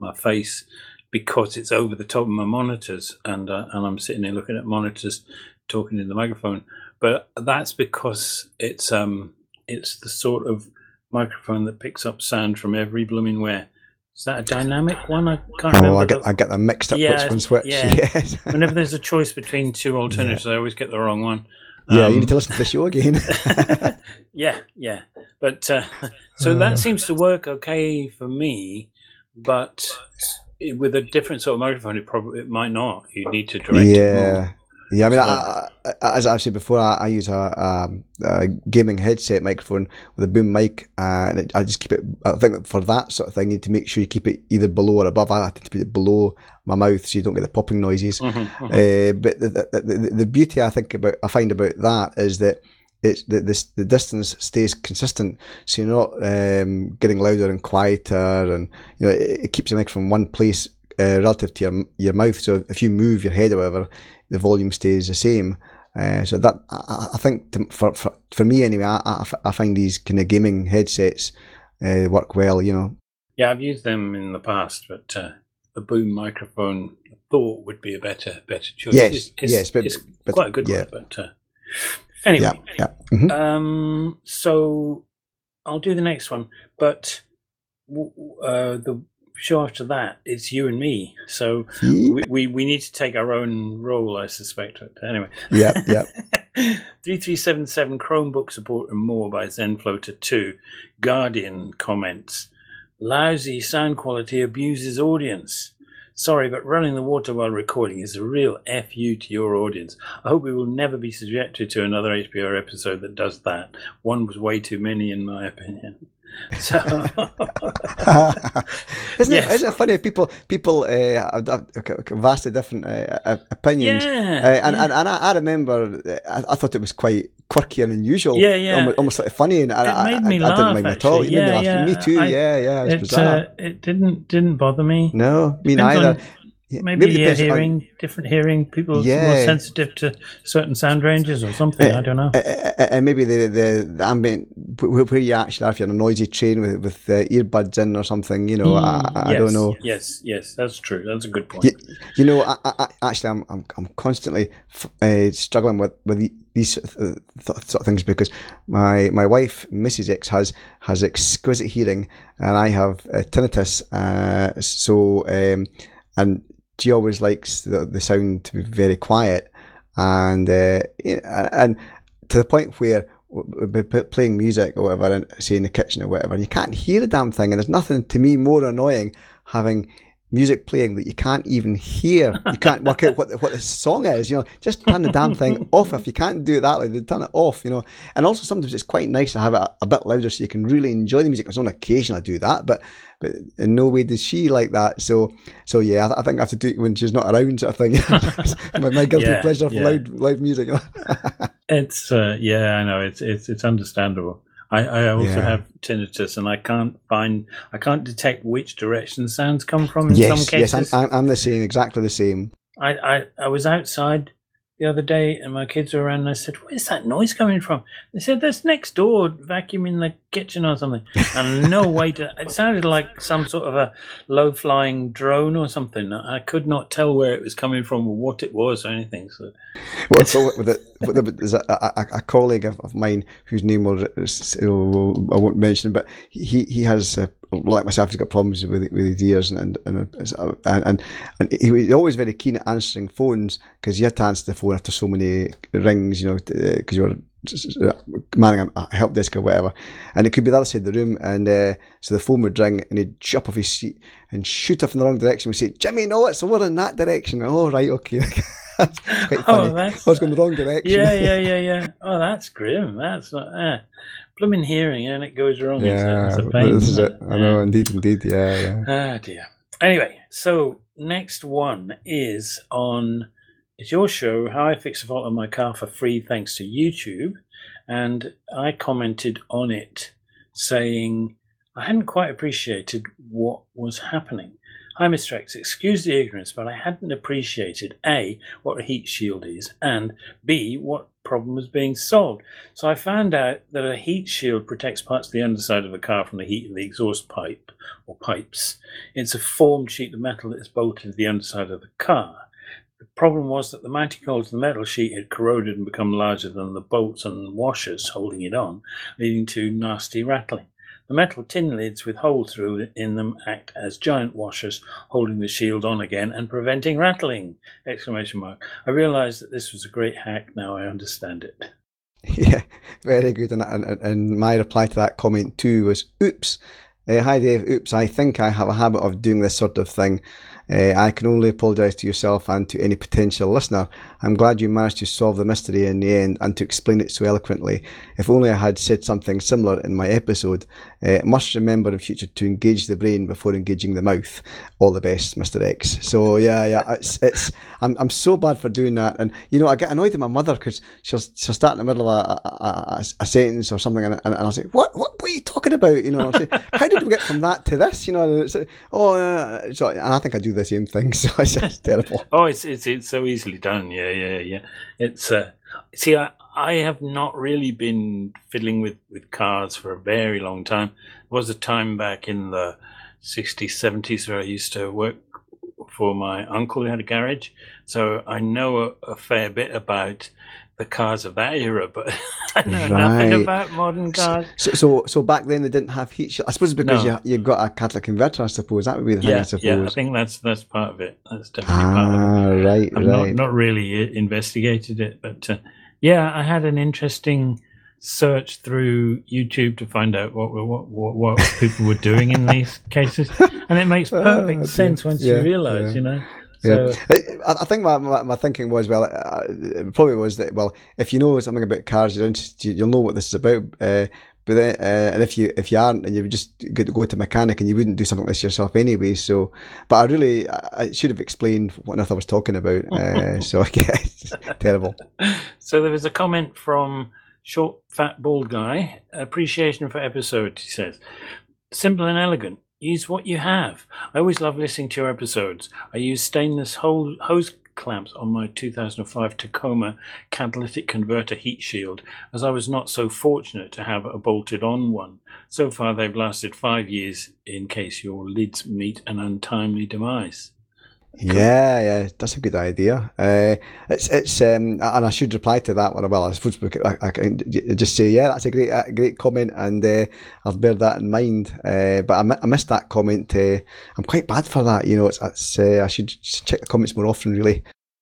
my face because it's over the top of my monitors, and uh, and I'm sitting there looking at monitors, talking in the microphone. But that's because it's um it's the sort of microphone that picks up sound from every blooming where. Is that a dynamic one? I can't
Oh,
remember.
I get
the-
I get them mixed up.
Yeah,
which one's which?
yeah.
Yes.
Whenever there's a choice between two alternatives, I always get the wrong one.
Yeah,
Um,
you need to listen to the show again.
yeah, yeah. But uh, so that seems to work okay for me, but it- with a different sort of microphone, it probably it might not. You need to direct it
Yeah,
more.
yeah. I mean,
So-
I, I, as I said before, I, I use a, um, a gaming headset microphone with a boom mic, uh, and it, I just keep it. I think that for that sort of thing, you need to make sure you keep it either below or above. I like to put it below my mouth so you don't get the popping noises.
Mhm, mhm.
Uh, but the, the, the, the beauty I think about I find about that is that it's the this the distance stays consistent, so you're not um, getting louder and quieter, and you know it, it keeps the mic from one place uh, relative to your your mouth. So if you move your head or whatever, the volume stays the same. Uh, so that I, I think to, for, for for me anyway, I, I, I find these kind of gaming headsets uh, work well. You know.
Yeah, I've used them in the past, but uh, the boom microphone I thought would be a better better choice.
Yes,
it's, it's,
yes, but-
it's
but-
quite a good
yeah.
one. But uh, anyway,
Yeah, yeah. Mhm.
Um, so I'll do the next one, but w- w- uh, the show after that, it's you and me. So we, we, we need to take our own role, I suspect. But anyway.
Yeah, yeah.
three three seven seven Chromebook support and more by ZenFloater two. Guardian comments, lousy sound quality abuses audience. Sorry, but running the water while recording is a real F U to your audience. I hope we will never be subjected to another H P R episode that does that. One was way too many, in my opinion. So,
isn't,
Yes.
it, isn't it funny? People, people uh, have, have vastly different uh, uh, opinions.
yeah,
Uh, and,
yeah.
and and I, I remember, uh, I, I thought it was quite quirky and unusual.
Yeah, yeah.
Almost, almost like funny, and I,
It
I,
made me
I, I didn't
laugh,
mind at all.
actually.
You made me
Yeah,
laugh.
yeah.
Me too.
I-
yeah, yeah. It was
it
bizarre.
uh, it didn't didn't bother me.
No, me
Depends
neither.
on-
Yeah,
Maybe,
it
yeah,
depends on-
hearing different hearing people are
Yeah.
more sensitive to certain sound ranges or something. I don't know.
Uh, uh, uh, and maybe the, the, the ambient where, where you actually are, if you're on a noisy train with with uh, earbuds in or something, you know, I, I, I
yes,
don't know.
Yes, yes, that's true. That's a good point.
You, you know, I, I, I- actually, I'm I'm I'm constantly f- uh, struggling with with the- these sort of, uh, th- sort of things because my my wife, Missus X, has has exquisite hearing, and I have uh, tinnitus. Uh, so um, and she always likes the, the sound to be very quiet, and uh, yeah, and to the point where we'll be p- playing music or whatever, and say in the kitchen or whatever, and you can't hear the damn thing, and there's nothing to me more annoying having music playing that you can't even hear. You can't work out what the, what the song is. You know, just turn the damn thing off. If you can't do it that way, then turn it off. You know, and also sometimes it's quite nice to have it a, a bit louder so you can really enjoy the music. There's on occasion I do that, but but in no way does she like that. So so yeah, I, th- I think I have to do it when she's not around, sort of thing. my, my guilty
Yeah,
pleasure for
yeah.
loud loud music. You know?
It's uh, yeah, I know. It's it's it's understandable. I, I also
Yeah.
have tinnitus, and I can't find, I can't detect which direction sounds come from in some
yes,
cases.
yes, I'm, I'm I'm the same, exactly the same.
I, I, I was outside the other day and my kids were around and I said, where's that noise coming from? They said, that's next door vacuuming the kitchen or something. And no way to, it sounded like some sort of a low flying drone or something. I could not tell where it was coming from or what it was or anything. So
Well, so with it, with it, there's a, a, a colleague of, of mine whose name will, will I won't mention, but he he has uh, like myself, he's got problems with with his ears, and and and and, and he was always very keen at answering phones because you had to answer the phone after so many rings, you know, because you were manning a help desk or whatever, and it could be the other side of the room, and uh, so the phone would ring, and he'd jump off his seat and shoot off in the wrong direction. We say, Jimmy, no, it's over in that direction. Oh, right, okay. That's quite funny.
Oh, that's,
I was going the wrong direction.
yeah, yeah, yeah, yeah. Oh, that's grim. That's not, uh, blooming hearing and it goes wrong.
Yeah,
it's, a, it's a pain.
this is it. I know,
Yeah.
indeed, indeed. Yeah, yeah.
Ah, dear. Anyway, so next one is on, it's your show, How I Fix a Fault on My Car for free thanks to YouTube. And I commented on it saying I hadn't quite appreciated what was happening. Hi, Mister X. Excuse the ignorance, but I hadn't appreciated A, what a heat shield is, and B, what problem was being solved. So I found out that a heat shield protects parts of the underside of a car from the heat of the exhaust pipe or pipes. It's a formed sheet of metal that is bolted to the underside of the car. The problem was that the mounting holes in the metal sheet had corroded and become larger than the bolts and washers holding it on, leading to nasty rattling. The metal tin lids with holes through in them act as giant washers, holding the shield on again and preventing rattling! Exclamation mark. I realised that this was a great hack. Now I understand it.
Yeah, very good. And, and, and my reply to that comment too was, oops. Uh, hi Dave, oops, I think I have a habit of doing this sort of thing. Uh, I can only apologise to yourself and to any potential listener. I'm glad you managed to solve the mystery in the end and to explain it so eloquently. If only I had said something similar in my episode. Uh, must remember in future to engage the brain before engaging the mouth. All the best, Mister X. So yeah, yeah, it's it's. I'm I'm so bad for doing that, and you know I get annoyed at my mother because she'll she'll start in the middle of a a, a, a sentence or something, and, and I'll say, what what what are you talking about? You know, I'll say, how did we get from that to this? You know, and it's, oh, uh, so and I think I do the same thing. So it's just terrible.
Oh, it's it's it's so easily done. Yeah, yeah, yeah. It's uh, see, I I have not really been fiddling with, with cars for a very long time. There was a time back in the sixties, seventies where I used to work for my uncle who had a garage. So I know a, a fair bit about the cars of that era, but I know
Right.
nothing about modern cars.
So, so, so back then they didn't have heat shield. I suppose it's because
No.
you you got a catalytic converter. I suppose that would be the thing. I
Yeah,
suppose.
yeah, I think that's that's part of it. That's definitely part of it.
Ah, right,
I've
right.
not, not really uh, investigated it, but uh, yeah, I had an interesting search through YouTube to find out what what what, what people were doing in these cases, and it makes perfect
Oh,
sense
dear.
once
Yeah,
you realise,
yeah.
you know. So,
Yeah, I, I think my, my, my thinking was, well, uh, it probably was that, well, if you know something about cars, you're interested, you'll know what this is about. Uh, but then, uh, and if you if you aren't, and you would just go to, go to a mechanic, and you wouldn't do something like this yourself anyway. So, but I really, I, I should have explained what on earth I was talking about. Uh, so I guess terrible.
so there was a comment from Short Fat Bald Guy. Appreciation for episode, he says. Simple and elegant. Use what you have. I always love listening to your episodes. I use stainless hole, hose clamps on my two thousand five Tacoma catalytic converter heat shield, as I was not so fortunate to have a bolted on one. So far they've lasted five years in case your lids meet an untimely demise.
Yeah, yeah, that's a good idea. Uh, it's it's um, and I should reply to that one. Well, I suppose we could- I, I can just say, yeah, that's a great a great comment, and uh, I'll bear that in mind. Uh, but I, mi- I missed that comment. Uh, I'm quite bad for that, you know. It's, it's uh, I should check the comments more often, really.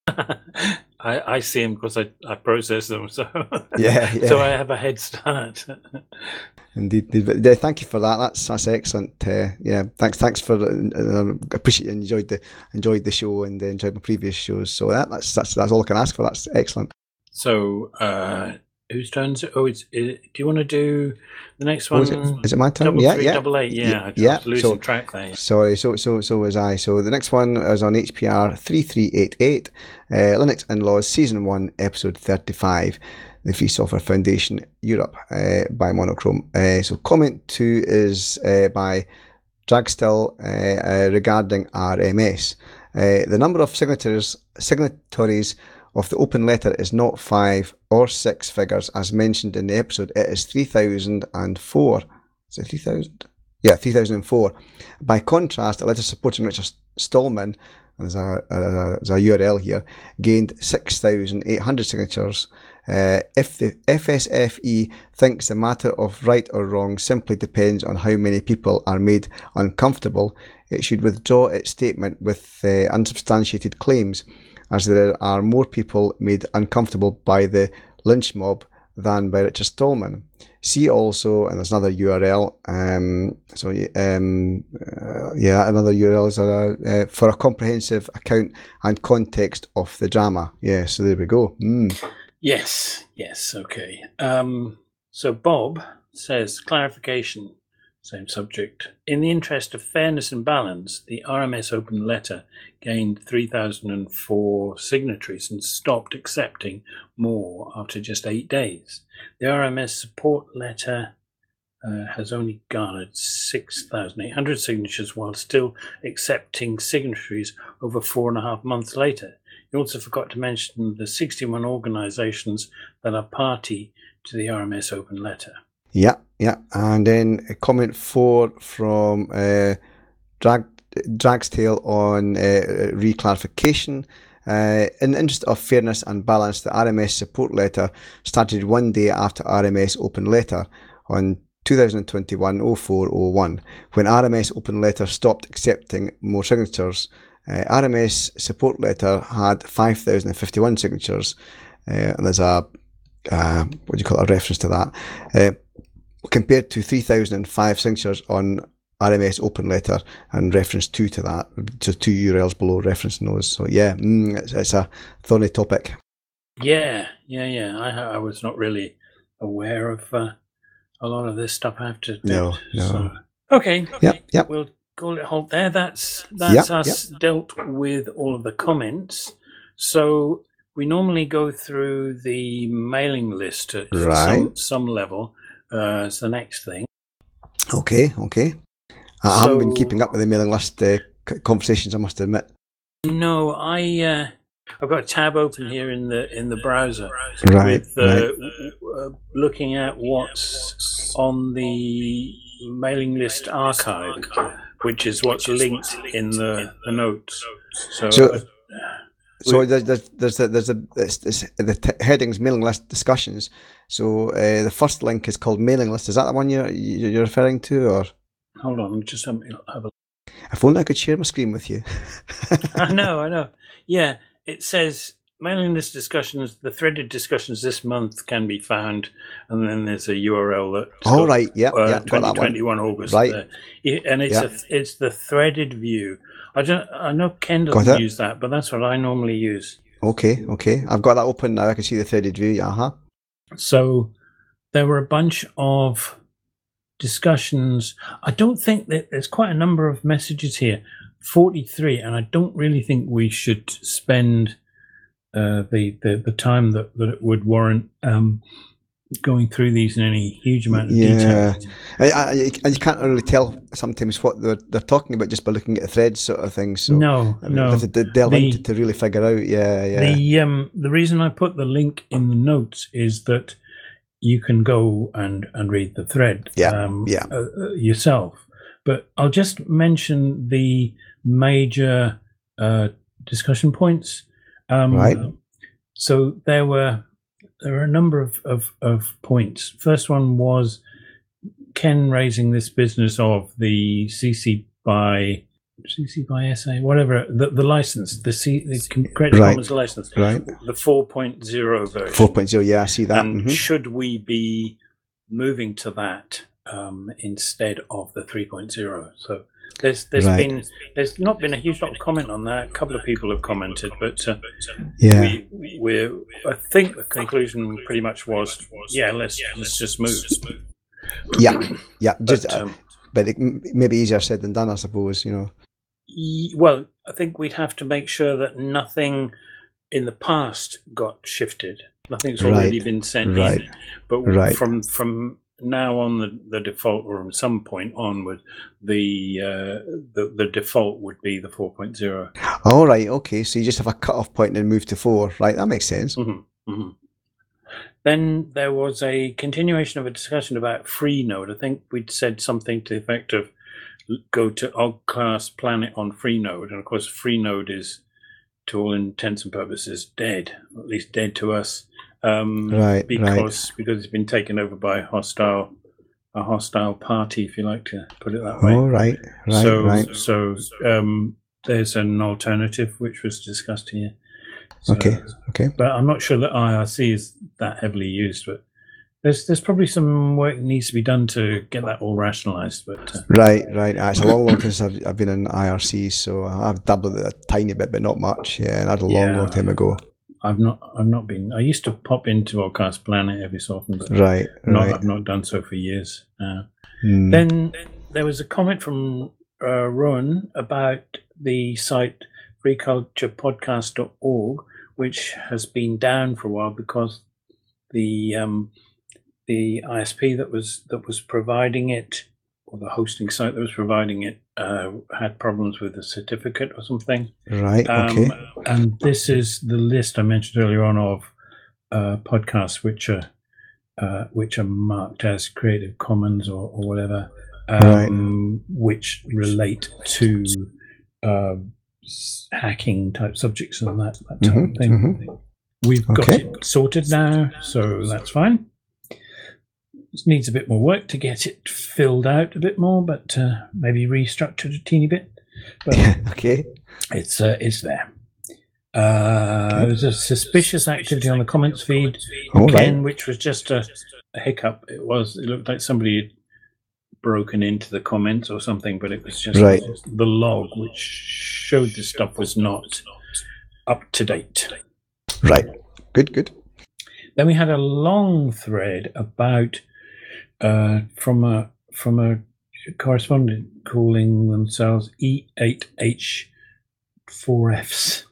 I, I see them because I, I process them, so
Yeah, yeah.
so I have a head start.
Indeed, indeed. But, uh, thank you for that. That's that's excellent. Uh, yeah, thanks, thanks for. Uh, uh, appreciate and enjoyed the enjoyed the show and uh, enjoyed my previous shows. So that, that's that's that's all I can ask for. That's excellent.
So uh, whose turn is it? Oh, it's, it, do you want to do the next
Oh,
one?
is it is it my turn?
Double
Yeah,
three,
yeah,
double eight. Yeah, I
yeah.
was losing
So
track there.
sorry. So so so was I. So the next one is on H P R three three eight eight, uh, Linux In-Laws Season One, Episode thirty-five. The Free Software Foundation Europe uh, by Monochrome. Uh, so comment two is uh, by Dragstill uh, uh, regarding R M S. Uh, the number of signatures signatories of the open letter is not five or six figures as mentioned in the episode. It is three thousand four. Is it three thousand? Yeah, three thousand four. By contrast, a letter supporting Richard Stallman, and there's a, a, there's a U R L here, gained six thousand eight hundred signatures. Uh, if the F S F E thinks the matter of right or wrong simply depends on how many people are made uncomfortable, it should withdraw its statement with uh, unsubstantiated claims, as there are more people made uncomfortable by the lynch mob than by Richard Stallman. See also, and there's another U R L, um, so um, uh, yeah, another U R L is a, uh, for a comprehensive account and context of the drama. Yeah, so there we go. Mm.
Yes, yes, okay. Um, so Bob says, clarification, same subject. In the interest of fairness and balance, the R M S open letter gained three thousand four signatories and stopped accepting more after just eight days. The R M S support letter uh, has only garnered six thousand eight hundred signatures while still accepting signatories over four and a half months later. You also forgot to mention the sixty-one organisations that are party to the R M S open letter.
Yeah, yeah. And then a comment four from uh, Drag Dragstail on uh, reclarification. Uh, in the interest of fairness and balance, the R M S support letter started one day after R M S open letter on two thousand twenty-one oh four oh one. When R M S open letter stopped accepting more signatures, uh, R M S support letter had five thousand fifty-one signatures. Uh, and there's a, uh, what do you call it, a reference to that, uh, compared to three thousand five signatures on R M S open letter, and reference two to that, so two U R Ls below referencing those. So yeah, mm, it's, it's a thorny topic.
Yeah, yeah, yeah. I I was not really aware of uh, a lot of this stuff, I have to admit.
No, no.
So, okay,
Yep, yep.
we'll call it halt there. That's that's
Yep,
us dealt with all of the comments. So we normally go through the mailing list at
Right.
some, some level. Uh, it's the next thing.
Okay, okay. I haven't been
So-
keeping up with the mailing list uh, c- conversations, I must admit.
No, I uh, I've got a tab open here in the in the browser
Right,
with uh,
right.
w- uh, looking at what's on the mailing list archive, which is what's linked in the, the notes. So,
So-
uh,
So
we-
there's there's there's a, there's a it's, it's, the t- headings mailing list discussions. So uh, the first link is called mailing list. Is that the one you're you're referring to, or
hold on, just have, have a
if only I could share my screen with you?
I know, I know. Yeah, it says mailing list discussions. The threaded discussions this month can be found, and then there's a U R L that.
All right, yeah,
Uh,
yeah, got that one.
twenty twenty-one August,
Right.
there. Yeah, and it's
Yeah.
a, it's the threaded view. I don't. I know Ken
Got
doesn't
it.
use that, but that's what I normally use.
Okay, okay. I've got that open now. I can see the threaded view. Uh huh.
So there were a bunch of discussions. I don't think that there's quite a number of messages here, forty-three, and I don't really think we should spend uh, the, the the time that, that it would warrant um, going through these in any huge amount of
Yeah.
detail.
I, I, and you can't really tell sometimes what they're, they're talking about just by looking at the threads sort of thing. So
No,
I mean,
no.
you have to d- delve
The-
into to really figure out. Yeah, yeah.
The um the reason I put the link in the notes is that you can go and and read the thread
Yeah,
um,
yeah.
uh, uh, yourself. But I'll just mention the major uh, discussion points. Um,
Right.
So there were there were a number of, of of points. First one was Ken raising this business of the C C by C C by S A, whatever the, the license, the C the Creative
Right.
Commons license,
Right.
the four point oh version.
four point oh, yeah, I see that.
And
Mhm.
should we be moving to that um, instead of the three point oh? So there's there's
Right.
been there's not been a huge lot of comment on that. A couple of people have commented, but uh,
Yeah.
we we're I think the conclusion pretty much was yeah let's let's just move.
Yeah, yeah. Just,
But,
uh,
um,
but it, m- maybe easier said than done, I suppose. You know.
y- well, I think we'd have to make sure that nothing in the past got shifted. Nothing's already
Right,
been sent
right,
in. But
right.
from from now on, the, the default, or from some point onward, the uh, the the default would be the four point oh.
All right. Okay. So you just have a cut-off point and then move to four. Right. That makes sense.
Mm-hmm. Mm-hmm. Then there was a continuation of a discussion about Freenode. I think we'd said something to the effect of go to Ogcast Planet on Freenode, and of course Freenode is, to all intents and purposes, dead, or at least dead to us, um,
Right,
because because it's been taken over by a hostile a hostile party, if you like to put it that way.
All right. Right.
so
right.
so um, there's an alternative which was discussed here. So-
Okay. Okay.
but I'm not sure that I R C is that heavily used. But there's there's probably some work that needs to be done to get that all rationalised. But uh,
Right. Right. Uh, It's a long, long time since I've, I've been in I R C, so I've dabbled it a tiny bit, but not much. Yeah, and that's a long,
Yeah.
long time ago.
I've not I've not been. I used to pop into Podcast Planet every so often, but
Right.
not,
Right.
I've not done so for years. Uh,
Hmm.
Then there was a comment from uh, Rowan about the site free culture podcast dot org, which has been down for a while because the um, the I S P that was that was providing it, or the hosting site that was providing it, uh, had problems with the certificate or something.
Right. Okay.
Um, and this is the list I mentioned earlier on of uh, podcasts which are uh, which are marked as Creative Commons or, or whatever, um, right. which relate to uh, hacking type subjects and that, that type mm-hmm, of thing. Mm-hmm. We've got okay. it sorted now, so that's fine. It needs a bit more work to get it filled out a bit more, but uh, maybe restructured a teeny bit. But
okay,
it's uh, it's there. Uh, okay. There's a suspicious activity on the comments feed
All
again,
right.
which was just a, a hiccup. It was. It looked like somebody had broken into the comments or something, but it was just
right.
the log which showed the stuff was not up to date.
Right. Good. Good.
Then we had a long thread about uh, from a from a correspondent calling themselves E eight H four Fs.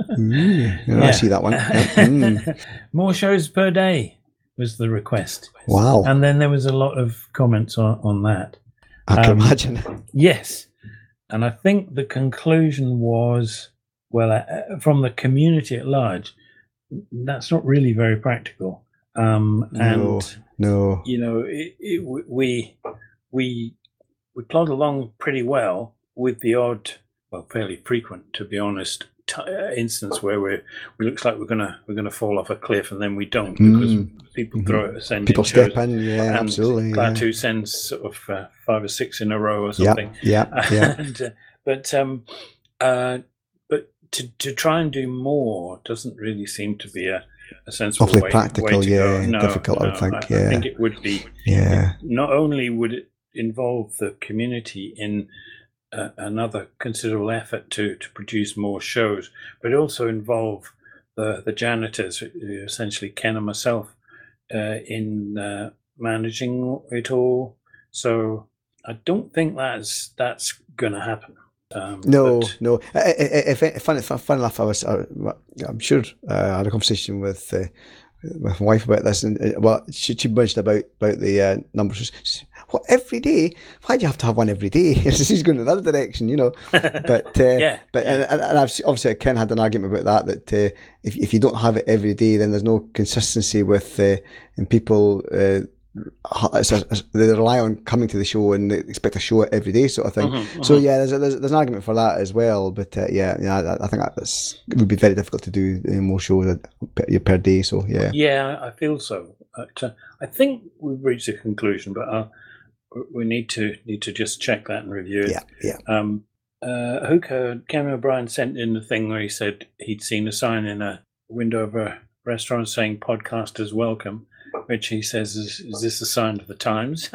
mm, yeah, I see that one. Mm.
More shows per day was the request.
Wow.
And then there was a lot of comments on, on that.
I can
um,
imagine.
Yes. And I think the conclusion was, well, uh, from the community at large, that's not really very practical. Um,
no,
and,
no.
you know, it, it, we, we, we plod along pretty well with the odd, well, fairly frequent, to be honest, t- instance where we're, it looks like we're gonna we're gonna fall off a cliff, and then we don't because
mm.
people throw it, send
people
in
step
shows,
in, yeah,
and
absolutely.
Klaatu
yeah.
sends sort of uh, five or six in a row or something.
Yeah, yeah, yeah.
and, uh, but um, uh, but to to try and do more doesn't really seem to be a, a sensible
Awfully
way,
practical,
way to
yeah,
go. No,
difficult.
no,
I would think.
I,
yeah,
I think it would be.
Yeah.
Not only would it involve the community in Uh, another considerable effort to, to produce more shows, but also involve the, the janitors, essentially Ken and myself, uh, in uh, managing it all. So I don't think that's that's going to happen. Um,
no,
but...
no. If, if, funny, funny enough, I was, I, I'm sure uh, I had a conversation with uh, with my wife about this, and uh, well, she, she mentioned about about the uh, numbers. She, what, every day? Why do you have to have one every day? She's going in the other direction, you know. But uh,
yeah,
but
yeah.
and, and I've obviously Ken had an argument about that. That uh, if if you don't have it every day, then there's no consistency with uh, and people. Uh, it's a, it's, they rely on coming to the show and they expect a show every day, sort of thing.
Mm-hmm, mm-hmm.
So yeah, there's, a, there's there's an argument for that as well. But uh, yeah, yeah, I, I think that's it would be very difficult to do more shows per, per day. So yeah,
yeah, I feel so. But, uh, I think we've reached a conclusion, but uh, we need to need to just check that and review it.
Yeah, yeah.
Um, uh, Hoka Cameron O'Brien sent in the thing where he said he'd seen a sign in a window of a restaurant saying "Podcasters Welcome," which he says is, is this a sign of the times?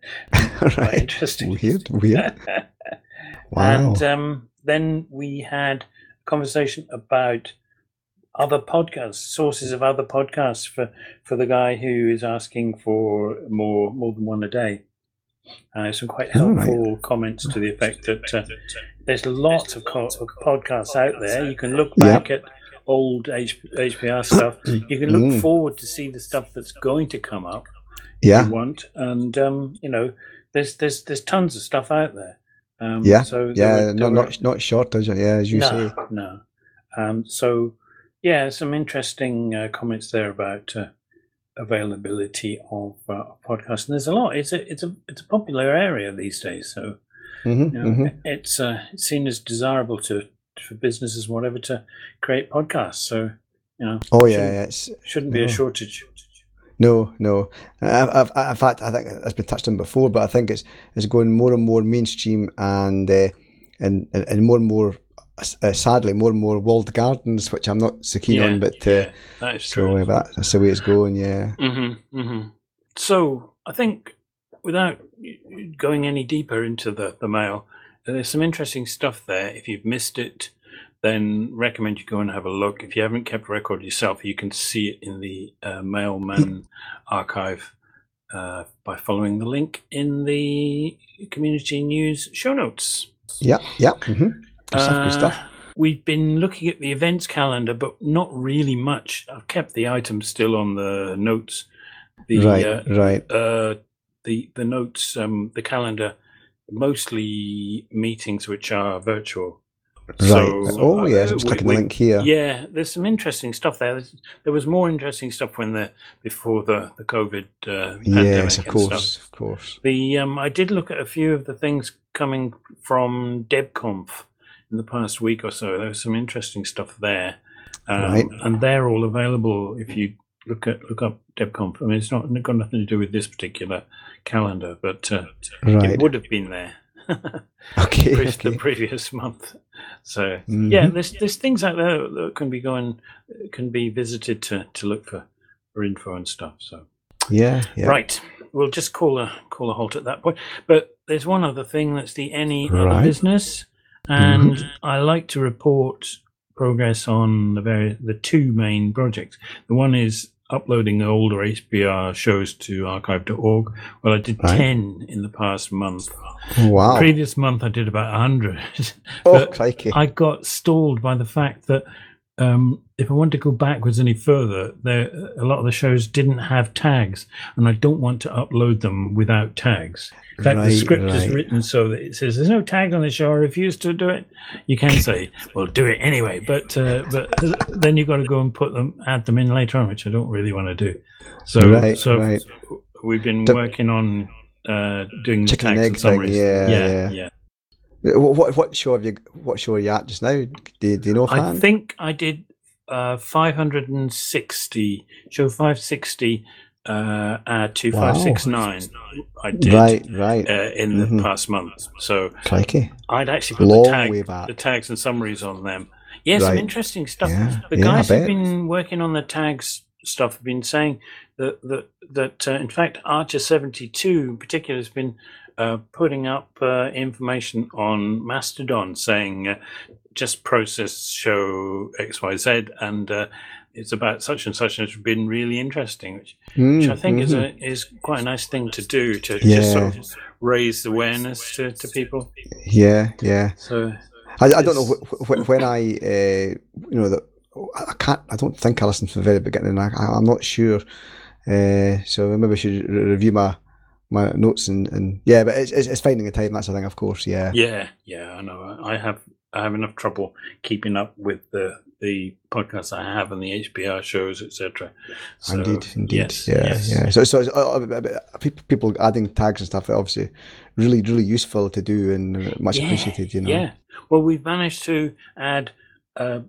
Right.
Interesting.
Weird, weird. Wow.
And um, then we had a conversation about other podcasts, sources of other podcasts for, for the guy who is asking for more more than one a day. Uh, some quite helpful right. comments to the effect that uh, there's lots of, co- of podcasts out there. You can look back yep. at old H- HPR stuff. You can look mm. forward to see the stuff that's going to come up.
Yeah,
if you want, and um, you know, there's there's there's tons of stuff out there. Um,
yeah,
so
yeah,
were,
not
were,
not not shortage. Yeah, as you
no,
say.
No, um, so yeah, some interesting uh, comments there about uh, availability of uh, podcasts, and there's a lot. It's a it's a it's a popular area these days. So
mm-hmm,
you know,
mm-hmm.
it's uh, it's seen as desirable to for businesses, whatever, to create podcasts. So you know,
oh yeah, yeah it's,
shouldn't be
no.
a shortage.
No, no. I've, I've, in fact, I think it's been touched on before, but I think it's it's going more and more mainstream, and uh, and, and more and more, uh, sadly, more and more walled gardens, which I'm not so keen
yeah,
on. But uh,
yeah, that is true.
So that, that's the way it's going. Yeah.
Mm-hmm, mm-hmm. So I think, without going any deeper into the the mail, there's some interesting stuff there. If you've missed it, then recommend you go and have a look. If you haven't kept a record yourself, you can see it in the uh, Mailman archive uh, by following the link in the community news show notes.
Yeah, yeah. Mm-hmm.
Uh,
good stuff.
We've been looking at the events calendar, but not really much. I've kept the items still on the notes The,
right,
uh,
right.
Uh, the the notes, um, the calendar, mostly meetings which are virtual.
Right.
So,
oh, yes,
uh,
I'm just
we-
clicking
we-
the link here.
Yeah, there's some interesting stuff there. There's, there was more interesting stuff when the before the the COVID uh, pandemic
Yes, of
and
course,
stuff.
of course.
The um, I did look at a few of the things coming from DebConf in the past week or so. There was some interesting stuff there, um,
Right.
and they're all available if you look at look up DebConf. I mean, it's not got nothing to do with this particular calendar, but uh,
Right.
it would have been there.
Okay,
pre- the
okay.
previous month. So
Mhm.
yeah, there's there's things out there that can be going, can be visited to, to look for, for info and stuff. So
Yeah, yeah.
right, we'll just call a call a halt at that point. But there's one other thing, that's the any other
Right.
business, and I like to report progress on the very the two main projects. The one is uploading older H P R shows to archive dot org. Well, I did
Right.
ten in the past month.
Wow.
Previous month I did about one hundred.
Oh,
But
crikey.
I got stalled by the fact that um, if I want to go backwards any further, there a lot of the shows didn't have tags, and I don't want to upload them without tags. In fact, the
Right,
script is
right.
written so that it says there's no tag on the show. I refuse to do it. You can say, "Well, do it anyway," but uh, but then you've got to go and put them, add them in later on, which I don't really want to do. So
Right,
so
right.
we've been
The-
working on uh, doing the
Chicken and
tags
egg
and
thing,
summaries.
yeah,
yeah,
yeah.
yeah.
What, what what show have you? What show are you at just now? Do you, do you know
I
offhand?
think I did uh, five hundred sixty, show five sixty uh, uh, to
Wow.
five sixty-nine. I did
Right, right.
uh, in
Mhm.
the past month. So
Crikey.
I'd actually put
Long
the, tag,
way back.
the tags and summaries on them. Yeah, some
Right.
interesting stuff.
Yeah,
The
yeah, I
guys who've
bet.
been working on the tags stuff have been saying that that that uh, in fact Archer seventy-two in particular has been uh, putting up uh, information on Mastodon saying uh, just process show X Y Z, and uh, it's about such and such, and it's been really interesting, which,
Mm,
which I think is
mhm.
a is quite a nice thing to do, to
Yeah.
just sort of raise awareness to, to people.
Yeah, yeah.
So
I, I don't know
It's-
wh- wh- when I, uh, you know, the, I can't. I don't think I listened from the very beginning. I, I, I'm not sure. Uh, so maybe I should re- review my my notes and, and yeah. But it's, it's it's finding the time. That's the thing, of course. Yeah.
yeah, yeah, I know. I have I have enough trouble keeping up with the the podcasts I have and the H P R shows, et cetera. So,
Indeed, indeed.
yes,
yeah,
yes.
yeah. So, so it's, uh, uh, uh, people people adding tags and stuff are obviously really, really useful to do and much
Yeah,
appreciated. You know.
Yeah. Well, we've managed to add uh,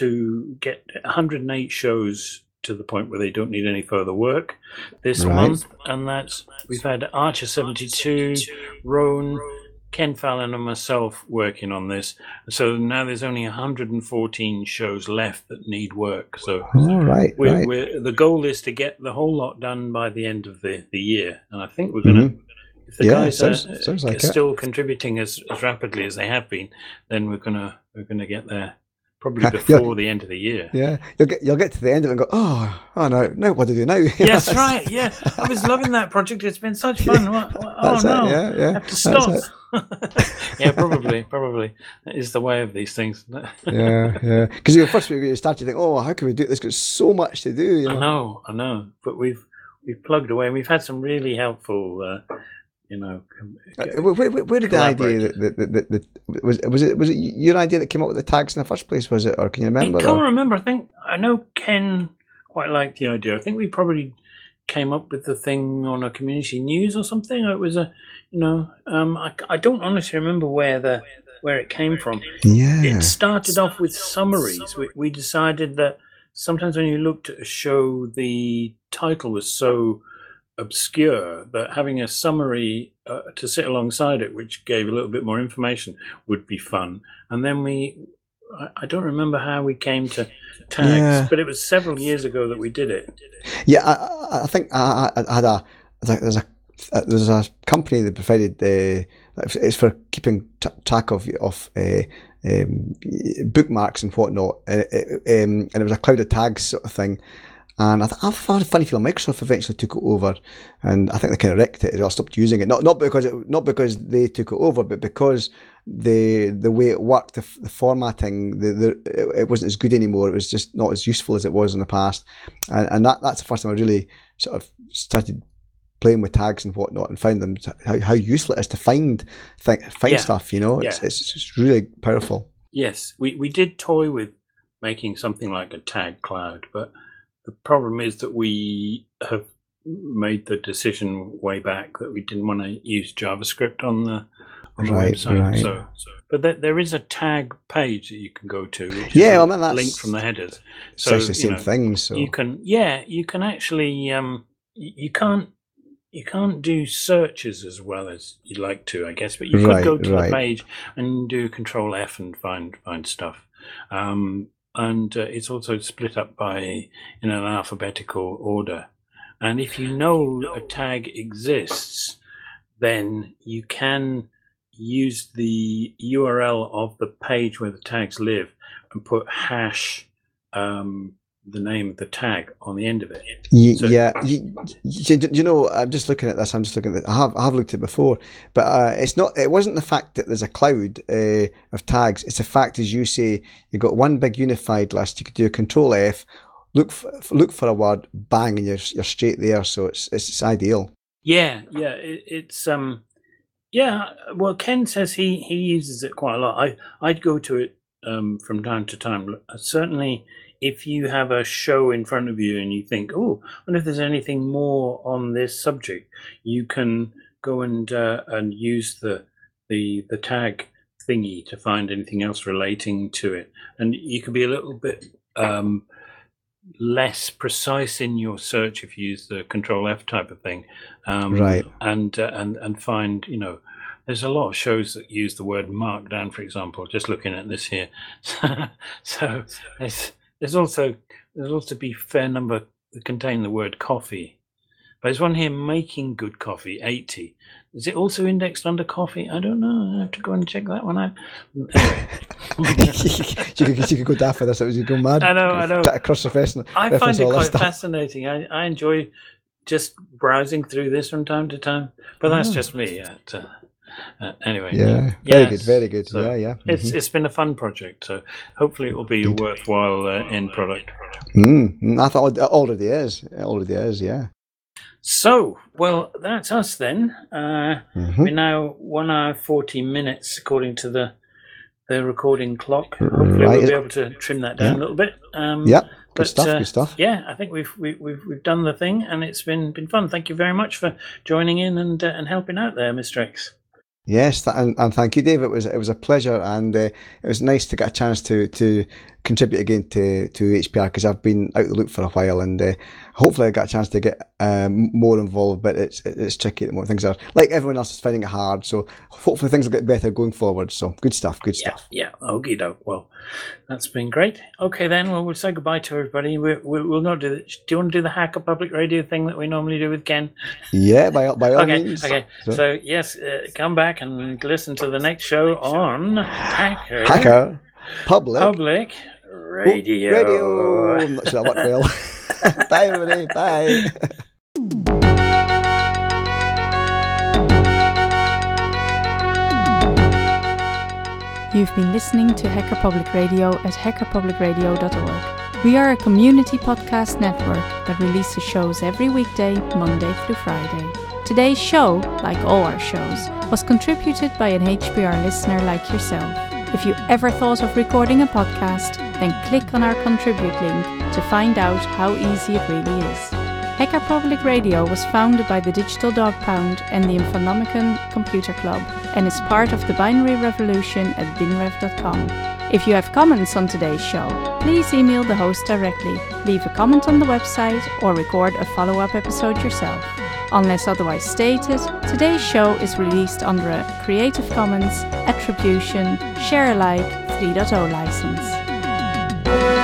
to get one hundred eight shows to the point where they don't need any further work this
Right.
month, and that's we've had Archer seventy-two, Roan, Ken Fallon, and myself working on this. So now there's only one hundred fourteen shows left that need work. So
All right.
we're,
right.
we're, the goal is to get the whole lot done by the end of the, the year, and I think we're gonna.
Mhm.
If the
Yeah,
guys
sounds-
are
sounds like
are
it.
still contributing as, as rapidly as they have been, then we're gonna we're gonna get there probably
Yeah.
before the end of the year.
Yeah, you'll get you'll get to the end of it and go, oh, oh no, now what do I do now?
Yes, right. Yeah, I was loving that project. It's been such fun. What, what- oh
That's it,
no,
yeah, yeah,
I have to
that's
stop. yeah, probably, probably that is the way of these things.
yeah, yeah. Because you first you start to think, oh, how can we do it? There's got so much to do. You
I
know?
know, I know, but we've we've plugged away, and we've had some really helpful, uh, you know. com-
Uh, Where, where, where did the idea that, that, that, that, that was was it was it your idea that came up with the tags in the first place? Was it, or can you remember?
I can't
or-
remember. I think I know Ken quite liked the idea. I think we probably came up with the thing on a community news or something. It was a, you know, um, I, I don't honestly remember where the where it came from.
Yeah,
It started off with summaries. We, we decided that sometimes when you looked at a show, the title was so obscure that having a summary uh, to sit alongside it, which gave a little bit more information, would be fun. And then we, I, I don't remember how we came to tags,
Yeah.
but it was several years ago that we did it.
yeah. I, I- I think I, I I had a there's a there's a company that provided the it's for keeping t- track of of uh, um, bookmarks and whatnot, uh, uh, um, and it was a cloud of tags sort of thing. And I, th- I found it funny feeling Microsoft eventually took it over, and I think they kind of wrecked it. I stopped using it, not not because it, not because they took it over, but because the the way it worked, the, f- the formatting, the, the it, it wasn't as good anymore. It was just not as useful as it was in the past, and, and that that's the first time I really sort of started playing with tags and whatnot, and found them how, how useful it is to find th- find
Yeah.
stuff. You know, it's,
Yeah.
it's it's really powerful.
Yes, we, we did toy with making something like a tag cloud, but the problem is that we have made the decision way back that we didn't want to use JavaScript on the, on the
Right,
website.
right.
So, so, but there, there is a tag page that you can go to, which
Yeah,
is
I
a
mean, that's-
link from the headers.
It's
So
actually the
you
same
know,
thing. So
you can, yeah, you can actually, um, you, you can't. You can't do searches as well as you'd like to, I guess, but you
Right,
could go to
right.
the page and do Control F and find find stuff. Um, and uh, it's also split up by in an alphabetical order. And if you know a tag exists, then you can use the U R L of the page where the tags live and put hash um, the name of the tag on the end of it.
You,
So-
yeah, you, you, you know, I'm just looking at this. I'm just looking at it. I have I have looked at it before, but uh, it's not. It wasn't the fact that there's a cloud uh, of tags. It's the fact, as you say, you've got one big unified list. You could do a Control F, look for, look for a word, bang, and you're you're straight there. So it's it's, it's ideal.
Yeah, yeah, it, it's um, yeah. Well, Ken says he he uses it quite a lot. I I'd go to it um from time to time. Certainly, if you have a show in front of you and you think, oh, I wonder if there's anything more on this subject, you can go and uh, and use the the the tag thingy to find anything else relating to it, and you can be a little bit um less precise in your search if you use the Control F type of thing, um,
Right.
And uh, and and find, you know, there's a lot of shows that use the word markdown, for example. Just looking at this here, so there's there's also there's also be fair number that contain the word coffee. But there's one here, making good coffee, eighty. Is it also indexed under coffee? I don't know. I have to go and check that one out. Anyway.
you, could, you could go daft for this. It was you go mad.
I know, I know.
Cross reference.
I
reference
find it
all this
quite
stuff.
fascinating. I, I enjoy just browsing through this from time to time, but that's
Ah.
just me. At, uh, uh, anyway,
Yeah, very
Yes,
good, very good.
so
yeah, yeah.
it's
Mhm.
it's been a fun project, so hopefully it will be a worthwhile uh, end product.
Mm, mm, I thought it already is. It already is. Yeah.
So, well, that's us then. Uh,
Mhm.
We're now one hour forty minutes according to the the recording clock. Hopefully,
Right.
we'll be able to trim that down
Yeah.
a little bit. Um,
Yep. Good
But,
stuff.
uh,
good stuff.
Yeah, I think we've we, we've we've done the thing, and it's been been fun. Thank you very much for joining in and uh, and helping out there, Mister X.
Yes, th- and, and thank you, Dave. It was it was a pleasure, and uh, it was nice to get a chance to to contribute again to to H P R, because I've been out the loop for a while, and uh, hopefully I got a chance to get um, more involved. But it's it's tricky at the moment. Things are like everyone else is finding it hard. So hopefully things will get better going forward. So good stuff. Good
Yeah,
stuff.
yeah. Okie doke. Well, that's been great. Okay, then. Well, we'll say goodbye to everybody. We, we, we'll not do it. Do you want to do the Hacker Public Radio thing that we normally do with Ken?
Yeah, by all- by all
Okay,
means.
okay.
So-
So, yes, uh, come back and listen to the next show on Hacker,
Hacker Public
Public Radio.
Radio. I'm not sure that worked well. Bye, everybody. Bye.
You've been listening to Hacker Public Radio at hacker public radio dot org. We are a community podcast network that releases shows every weekday, Monday through Friday. Today's show, like all our shows, was contributed by an H P R listener like yourself. If you ever thought of recording a podcast, then click on our contribute link to find out how easy it really is. Hacker Public Radio was founded by the Digital Dog Pound and the Infonomicon Computer Club, and is part of the binary revolution at binrev dot com. If you have comments on today's show, please email the host directly, leave a comment on the website, or record a follow-up episode yourself. Unless otherwise stated, today's show is released under a Creative Commons Attribution Share Alike three point oh license.